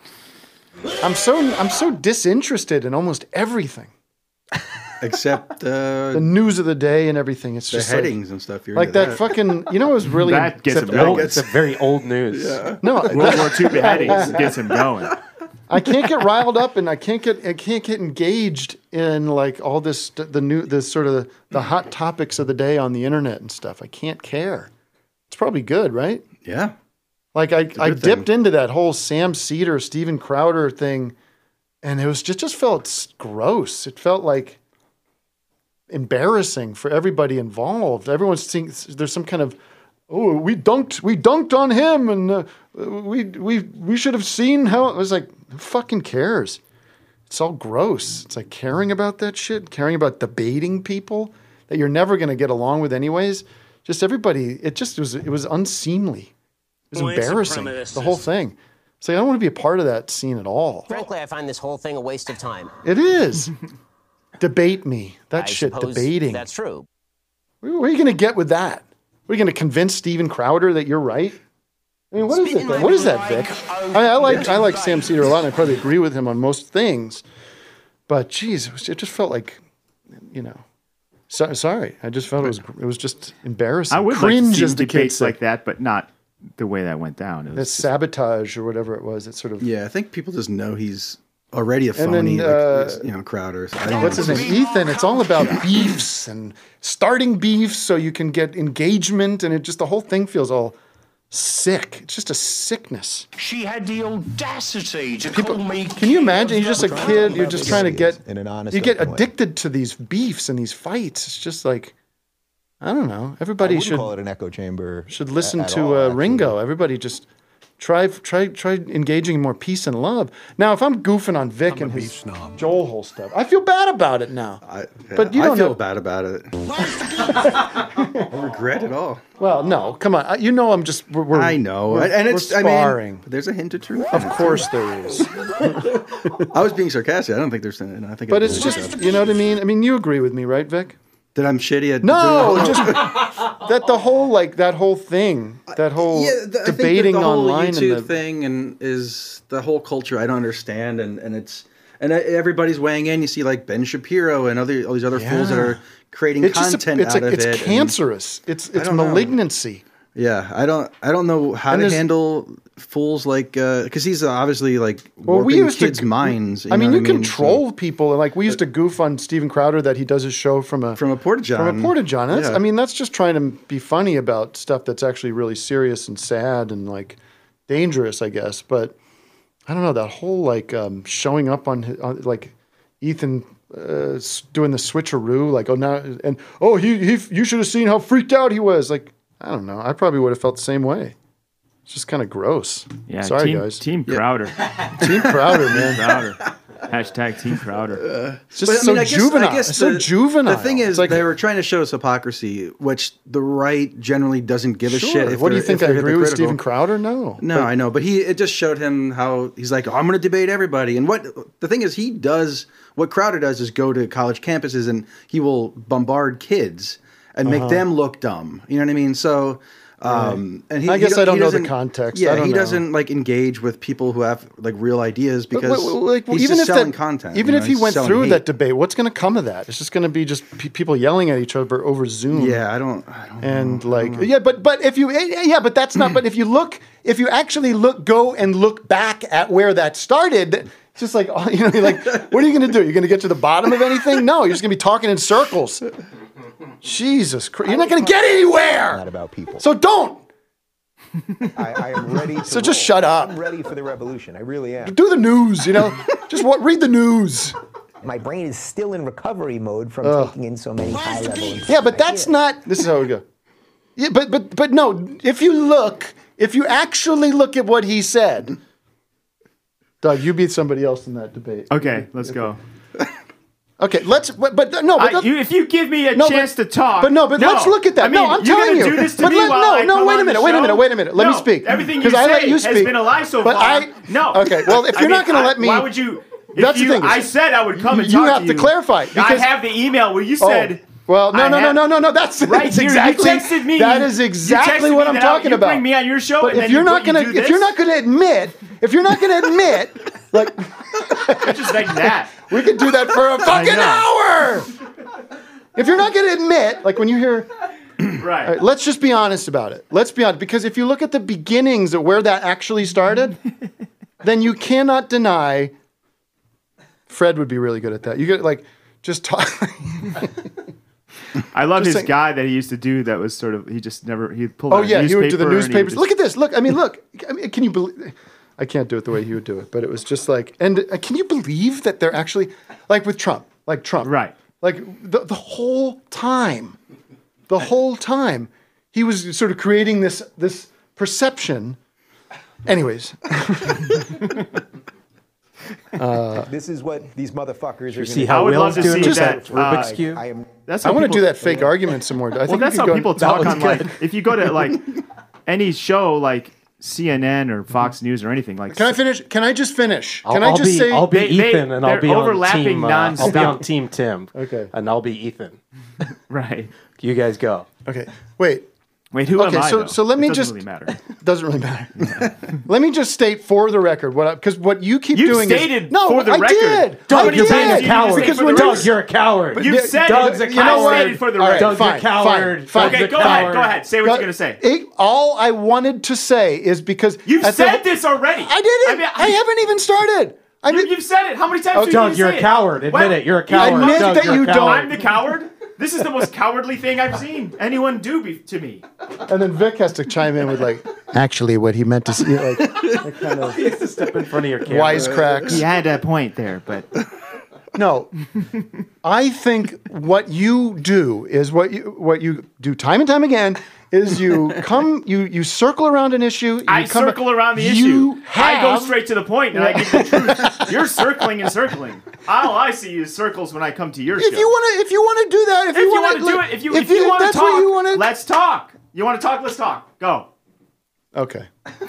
I'm so I'm so disinterested in almost everything. Except uh, the news of the day and everything. It's the just headings like, and stuff. You're like into that, that. fucking. You know, it was really That gets except him going. It's a very old news. Yeah. No, World War Two beheadings gets him going. I can't get riled up, and I can't get I can't get engaged in like all this the new this sort of the hot topics of the day on the internet and stuff. I can't care. It's probably good, right? Yeah. Like I, I good dipped thing. into that whole Sam Cedar, Steven Crowder thing, and it was just just felt s- gross. It felt like embarrassing for everybody involved. Everyone's seeing there's some kind of oh we dunked we dunked on him and uh, we we we should have seen how it was like. Who fucking cares? It's all gross. It's like caring about that shit, caring about debating people that you're never going to get along with anyways. Just everybody. It just was it was unseemly. It was White embarrassing. supremacists. The whole thing. It's like I don't want to be a part of that scene at all. Frankly, I find this whole thing a waste of time. It is. Debate me. That I shit, suppose debating. That's true. Where where are you going to get with that? Are you going to convince Steven Crowder that you're right? I mean, what is it? Then? What is that, Vic? I, I like I like Sam Cedar a lot, and I probably agree with him on most things. But geez, it, was, it just felt like, you know, so, sorry. I just felt it was it was just embarrassing. I would Cringe, like to as see the debates kids say. like that, but not the way that went down. It was That sabotage or whatever it was. It sort of Yeah, I think people just know he's already a And phony, then, like, uh, this, you know, Crowder. So I don't What's his know. name? Ethan. It's all about beefs and starting beefs so you can get engagement, and it just the whole thing feels all sick. It's just a sickness. She had the audacity to People, can you imagine? You're just a kid. You're just trying to get. in an honest, You get open way. addicted to these beefs and these fights. It's just like, I don't know. I Everybody wouldn't should call it an echo chamber. should listen at to all, uh, actually. Ringo. Everybody just try try try engaging in more peace and love. Now, if I'm goofing on Vic and his Joel Hole stuff, I feel bad about it now. I, But you I don't feel know- bad about it. I regret it all. Well, no, come on. You know I'm just. We're, we're, I know, we're, and we're it's. I sparring. mean, there's a hint of truth. Of course there is. I was being sarcastic. I don't think there's. And I think. But I it's believe just, that. you know what I mean? I mean, you agree with me, right, Vic? that I'm shitty at. No, doing- just that the whole like that whole thing, that whole yeah, the, I think debating that the whole online YouTube and the, thing and is the whole culture I don't understand, and and it's and everybody's weighing in. You see like Ben Shapiro and other all these other fools that Yeah. are creating it's just content a, it's out a, of it's it. and- cancerous. It's I it's don't know. malignancy. Yeah, I don't I don't know how And to there's- handle fools like because he's obviously like Well, we warping used kids' to. minds. I mean, know you what can So- troll people. Like we used to goof on Steven Crowder that he does his show from a from a porta john. from a porta john. That's, Yeah. I mean, that's just trying to be funny about stuff that's actually really serious and sad and like dangerous, I guess. But I don't know that whole like um, showing up on, his, on like Ethan uh, s- doing the switcheroo, like oh now and oh he he you should have seen how freaked out he was. Like I don't know, I probably would have felt the same way. It's just kind of gross. Yeah, Sorry team, guys. Team Crowder. Team Crowder, man. Crowder. Hashtag Team Crowder. It's just so juvenile. It's so the, juvenile. The thing is, It's like- they were trying to show us hypocrisy, which the right generally doesn't give a Sure. shit. If What do you they're- think? if I they're agree with hypocritical. Steven Crowder? No. No, But- I know, but he it just showed him how he's like, oh, I'm going to debate everybody. And what the thing is, he does what Crowder does is go to college campuses and he will bombard kids and make Uh-huh. them look dumb. You know what I mean? So. Um, and he, I he guess do- I don't he know the doesn't- context. Yeah, I don't he know. doesn't like engage with people who have like real ideas But, because well, like, well, he's even just if selling that, content. even you if know, he he's went selling through hate. that debate, what's going to come of that? It's just going to be just pe- people yelling at each other over Zoom. Yeah, I don't. I don't and like, yeah, but but if you, eh, yeah, but that's not. But if you look, if you actually look, go and look back at where that started. It's just like, oh, you know, you're like, what are you going to do? You're going to get to the bottom of anything? No, you're just going to be talking in circles. Jesus Christ, you're not going to get anywhere. Not about people. So don't. I, I am ready. To So just roll. shut up. I'm ready for the revolution. I really am. Do the news, you know. Just what? Read the news. My brain is still in recovery mode from Ugh. taking in so many high level. Yeah, but that's not. This is how we go. Yeah, but but but no. If you look, if you actually look at what he said, Doug, you beat somebody else in that debate. Okay, let's go. Okay, let's. But, but no, but I- you- if you give me a no, chance but, to talk, but no, but no. let's look at that. I mean, no, I'm you're telling gonna you. do this to but me let, while no, I no, come wait a on minute, the wait a show? minute, wait a minute. Let No, me speak. everything you 'Cause I let say you has speak. been a lie so but far. I No. Okay, well, if I you're mean, not going to I- let me, why would you? If That's the you, thing is- I said I would come and you talk have to to you. clarify, I because- have the email where you Oh, said. Well, no, I no, no, have- no, no, no. That's, Right that's here, you exactly. texted me- That is you exactly texted what me I'm that talking you about. bring me on your show, But and if then you're you not put- you gonna, do if this? you're not gonna admit, if you're not gonna admit, like, You're just like that. we could do that for a fucking hour. If you're not gonna admit, like when you hear. Right. All right, let's just be honest about it. Let's be honest, because if you look at the beginnings of where that actually started, then you cannot deny. Fred would be really good at that. You get like just talk. I love Just his saying- guy that he used to do that was sort of, he just never, he'd pull Oh out a yeah, he would do the newspaper and he would newspapers. just- Look at this. Look, I mean, look. I mean, can you believe? I can't do it the way he would do it, but it was just like, and uh, can you believe that they're actually like with Trump, like Trump, right? Like the the whole time, the whole time, he was sort of creating this this perception. Anyways. Uh, this is what these motherfuckers are. You see how Will's doing Just that that, Rubik's uh, Cube? I am. That's I how want to people- do that fake argument some more. I well, think that's we how could go- people That talk was on like, good. if you go to like any show like C N N or Fox News or anything like. Can I finish? Can I just finish? I'll, Can I'll I just be, say? I'll be They- they- Ethan, and I'll they're be on overlapping team. Uh, I'll be nonstop. on team Tim. Okay. And I'll be Ethan. Right. You guys go. Okay. Wait. Wait. Who okay, am I? so though? so let It me doesn't just really matter. doesn't really matter. Let me just state for the record what because what you keep You've doing stated is no, for the I record. did. Doug, I you're did. being a coward. Because for when the you- Doug, you're a coward. You've Yeah, said Doug's it. a You coward. stated for the All right, record. Doug, you're fine, a coward. fine, Doug's Okay, a go ahead. coward. Go ahead. Say what Doug, you're gonna say. it- all I wanted to say is because You've at said the, this already. I didn't. I mean, I haven't even started. I You, mean, you've said it. How many times? Oh, have you Doug, need to you're say a it? coward. Admit Well, it. You're a I coward. admit Doug, that you're a you don't. coward. I'm the coward. This is the most cowardly thing I've seen anyone do be- to me. and then Vic has to chime in with like, actually, what he meant to say, like, that kind of You have to step in front of your camera. wisecracks. He had a point there, but No, I think what you do is what you what you do time and time again is you come you you circle around an issue. You I come, circle around the you issue. I go have- straight to the point and I give the truth. You're circling and circling. All I see is circles when I come to your show. If you want to, if you want to do that, if, if you, wanna, want to do it, if you if if you, want to that's talk, what you wanna, let's talk. You want to talk? Let's talk. Go. Okay.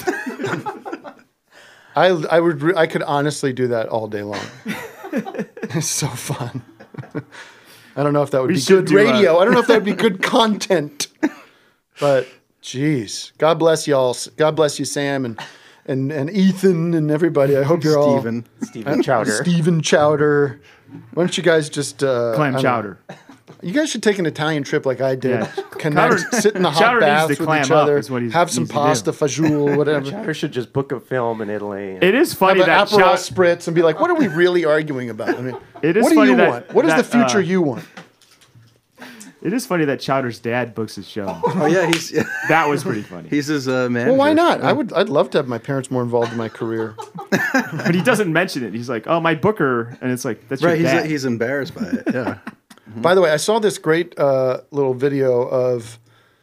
I I would re- I could honestly do that all day long. It's so fun. I don't know if that would We be should good do, uh, radio. I don't know if that would be good content. But geez, God bless y'all. God bless you, Sam and and and Ethan and everybody. I hope you're Steven. all Stephen Chowder. Stephen Chowder. Why don't you guys just uh, Clam I don't- chowder. You guys should take an Italian trip like I did. Yeah. Connect, Chowder- sit in the hot Chowder needs baths to with clam each up other, is what he have some needs to do. pasta fagioli, whatever. Chowder should just book a film in Italy. It is Have funny an that Aperol Chow- spritz and be like, what are we really arguing about? I mean, It is what do funny you that- want? What is the that, future uh, you want? It is funny that Chowder's dad books his show. Oh yeah, he's That was pretty funny. he's his uh, manager. Well, why not? I would. I'd love to have my parents more involved in my career. But he doesn't mention it. He's like, "Oh, my booker," and it's like, "That's Right, your he's dad." he's embarrassed by it. Yeah. By the way, I saw this great uh, little video of.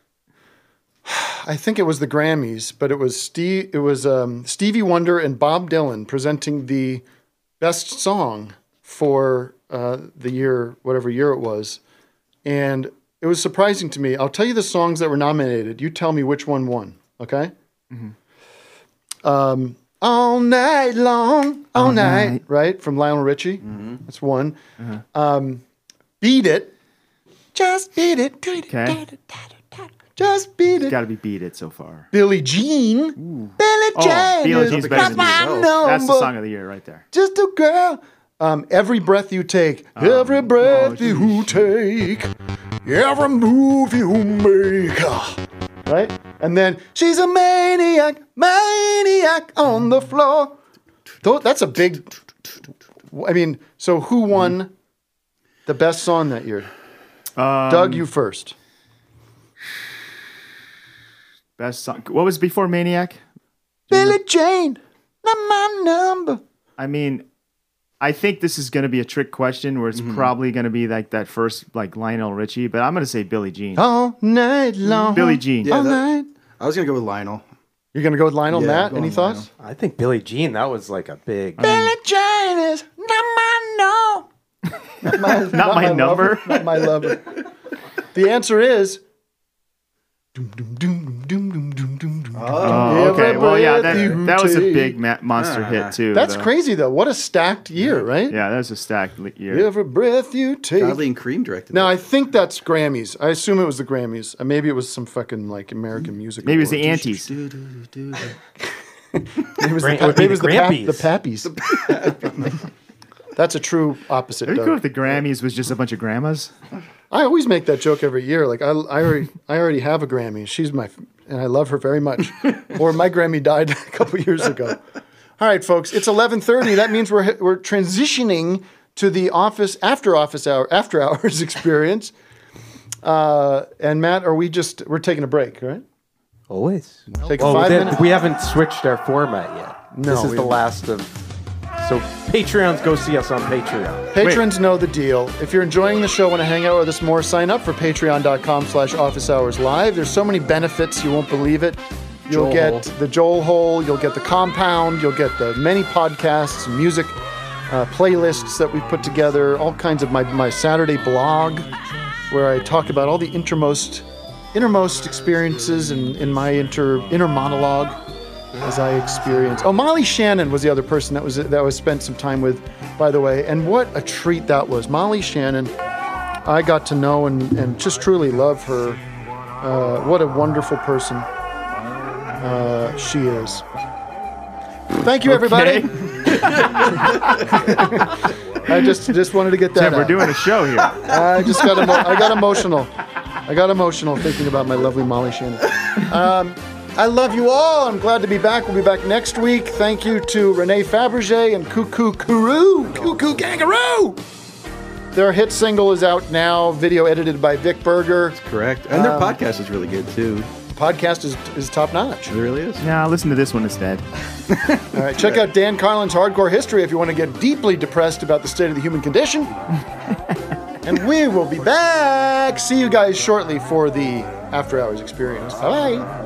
I think it was the Grammys, but it was Steve. It was um, Stevie Wonder and Bob Dylan presenting the best song for uh, the year, whatever year it was, and it was surprising to me. I'll tell you the songs that were nominated. You tell me which one won. Okay. Mm-hmm. Um, all night long, all, All night, night. right? From Lionel Richie. Mm-hmm. That's one. Uh-huh. Um, Beat It. Just beat it. Beat it. Okay. Just beat it. Got to be Beat It so far. Billie Jean. Billie Oh, Jean. Billie is Jean's better than my you. number. That's the song of the year right there. Just a girl. Um, every breath you take. every breath oh, you take. Every move you make. Right? And then she's a maniac, maniac on the floor. Tho- That's a big. I mean, so who won the best song that year? Um, Doug, you first. Best song. What was before Maniac? Billie Jean, not my number. I mean, I think this is going to be a trick question where it's Mm-hmm. probably going to be like that first, like Lionel Richie, but I'm going to say Billie Jean. All night long. Billie Jean. Yeah, All that- night. I was gonna go with Lionel. You're going to go with Lionel, Yeah, Matt? go Any on thoughts? I think Billie Jean, that was like a big. Billie Jean is not my no. Not my, Not my number. lover, not my lover. The answer is. Doom, doom, doom, doom, doom, doom, doom, doom, Oh, okay. Well, yeah, that, You that was a take- big ma- monster Ah. hit too. That's though. crazy though. What a stacked year, right? Yeah, that was a stacked li- year. Every breath you take. Godley and Cream directed. Now I think that's Grammys. I assume it was the Grammys. Uh, maybe it was some fucking like American music. Maybe it was the awards. Antes. Maybe it was the, Gra- pa- it would be maybe it was the the, pap- Grampies. the Pappies. That's a true opposite. It'd be Doug. cool if the Grammys was just a bunch of grandmas. I always make that joke every year. Like I, I already, I already have a Grammy. She's my, and I love her very much. Or my Grammy died a couple years ago. All right, folks, it's eleven thirty. That means we're we're transitioning to the office after office hour after hours experience. Uh, and Matt, are we just we're taking a break, right? Always. Take a Well, five then minute. we haven't switched our format yet. No, this is we the haven't. last of. So Patreons, go see us on Patreon. Patrons know the deal. If you're enjoying the show, want to hang out with us more, sign up for patreon.com slash office hours live. There's so many benefits, you won't believe it. You'll Joel get Hole. the Joel Hole, you'll get the Compound, you'll get the many podcasts and music uh, playlists that we've put together, all kinds of my, my Saturday blog where I talk about all the innermost, innermost experiences in, in my inter, inner monologue as I experience. Oh, Molly Shannon was the other person that was that was spent some time with, by the way, and what a treat that was. Molly Shannon, I got to know and, and just truly love her. Uh, what a wonderful person uh, she is. Thank you, everybody. I just just wanted to get that. Tim, we're out. doing a show here. I just got emo- I got emotional. I got emotional thinking about my lovely Molly Shannon. Um, I love you all. I'm glad to be back. We'll be back next week. Thank you to Renee Fabergé and Cuckoo Kuru. Cuckoo Kangaroo. Their hit single is out now, video edited by Vic Berger. Correct. And their Um, podcast is really good too. Podcast is, is top notch. It really is. Yeah, listen to this one instead. All right, check out Dan Carlin's Hardcore History if you want to get deeply depressed about the state of the human condition. And we will be back. See you guys shortly for the After Hours experience. Bye.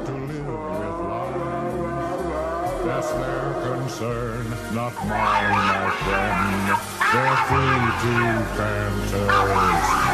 That's their concern, not mine, my friend. They're free to fantasy.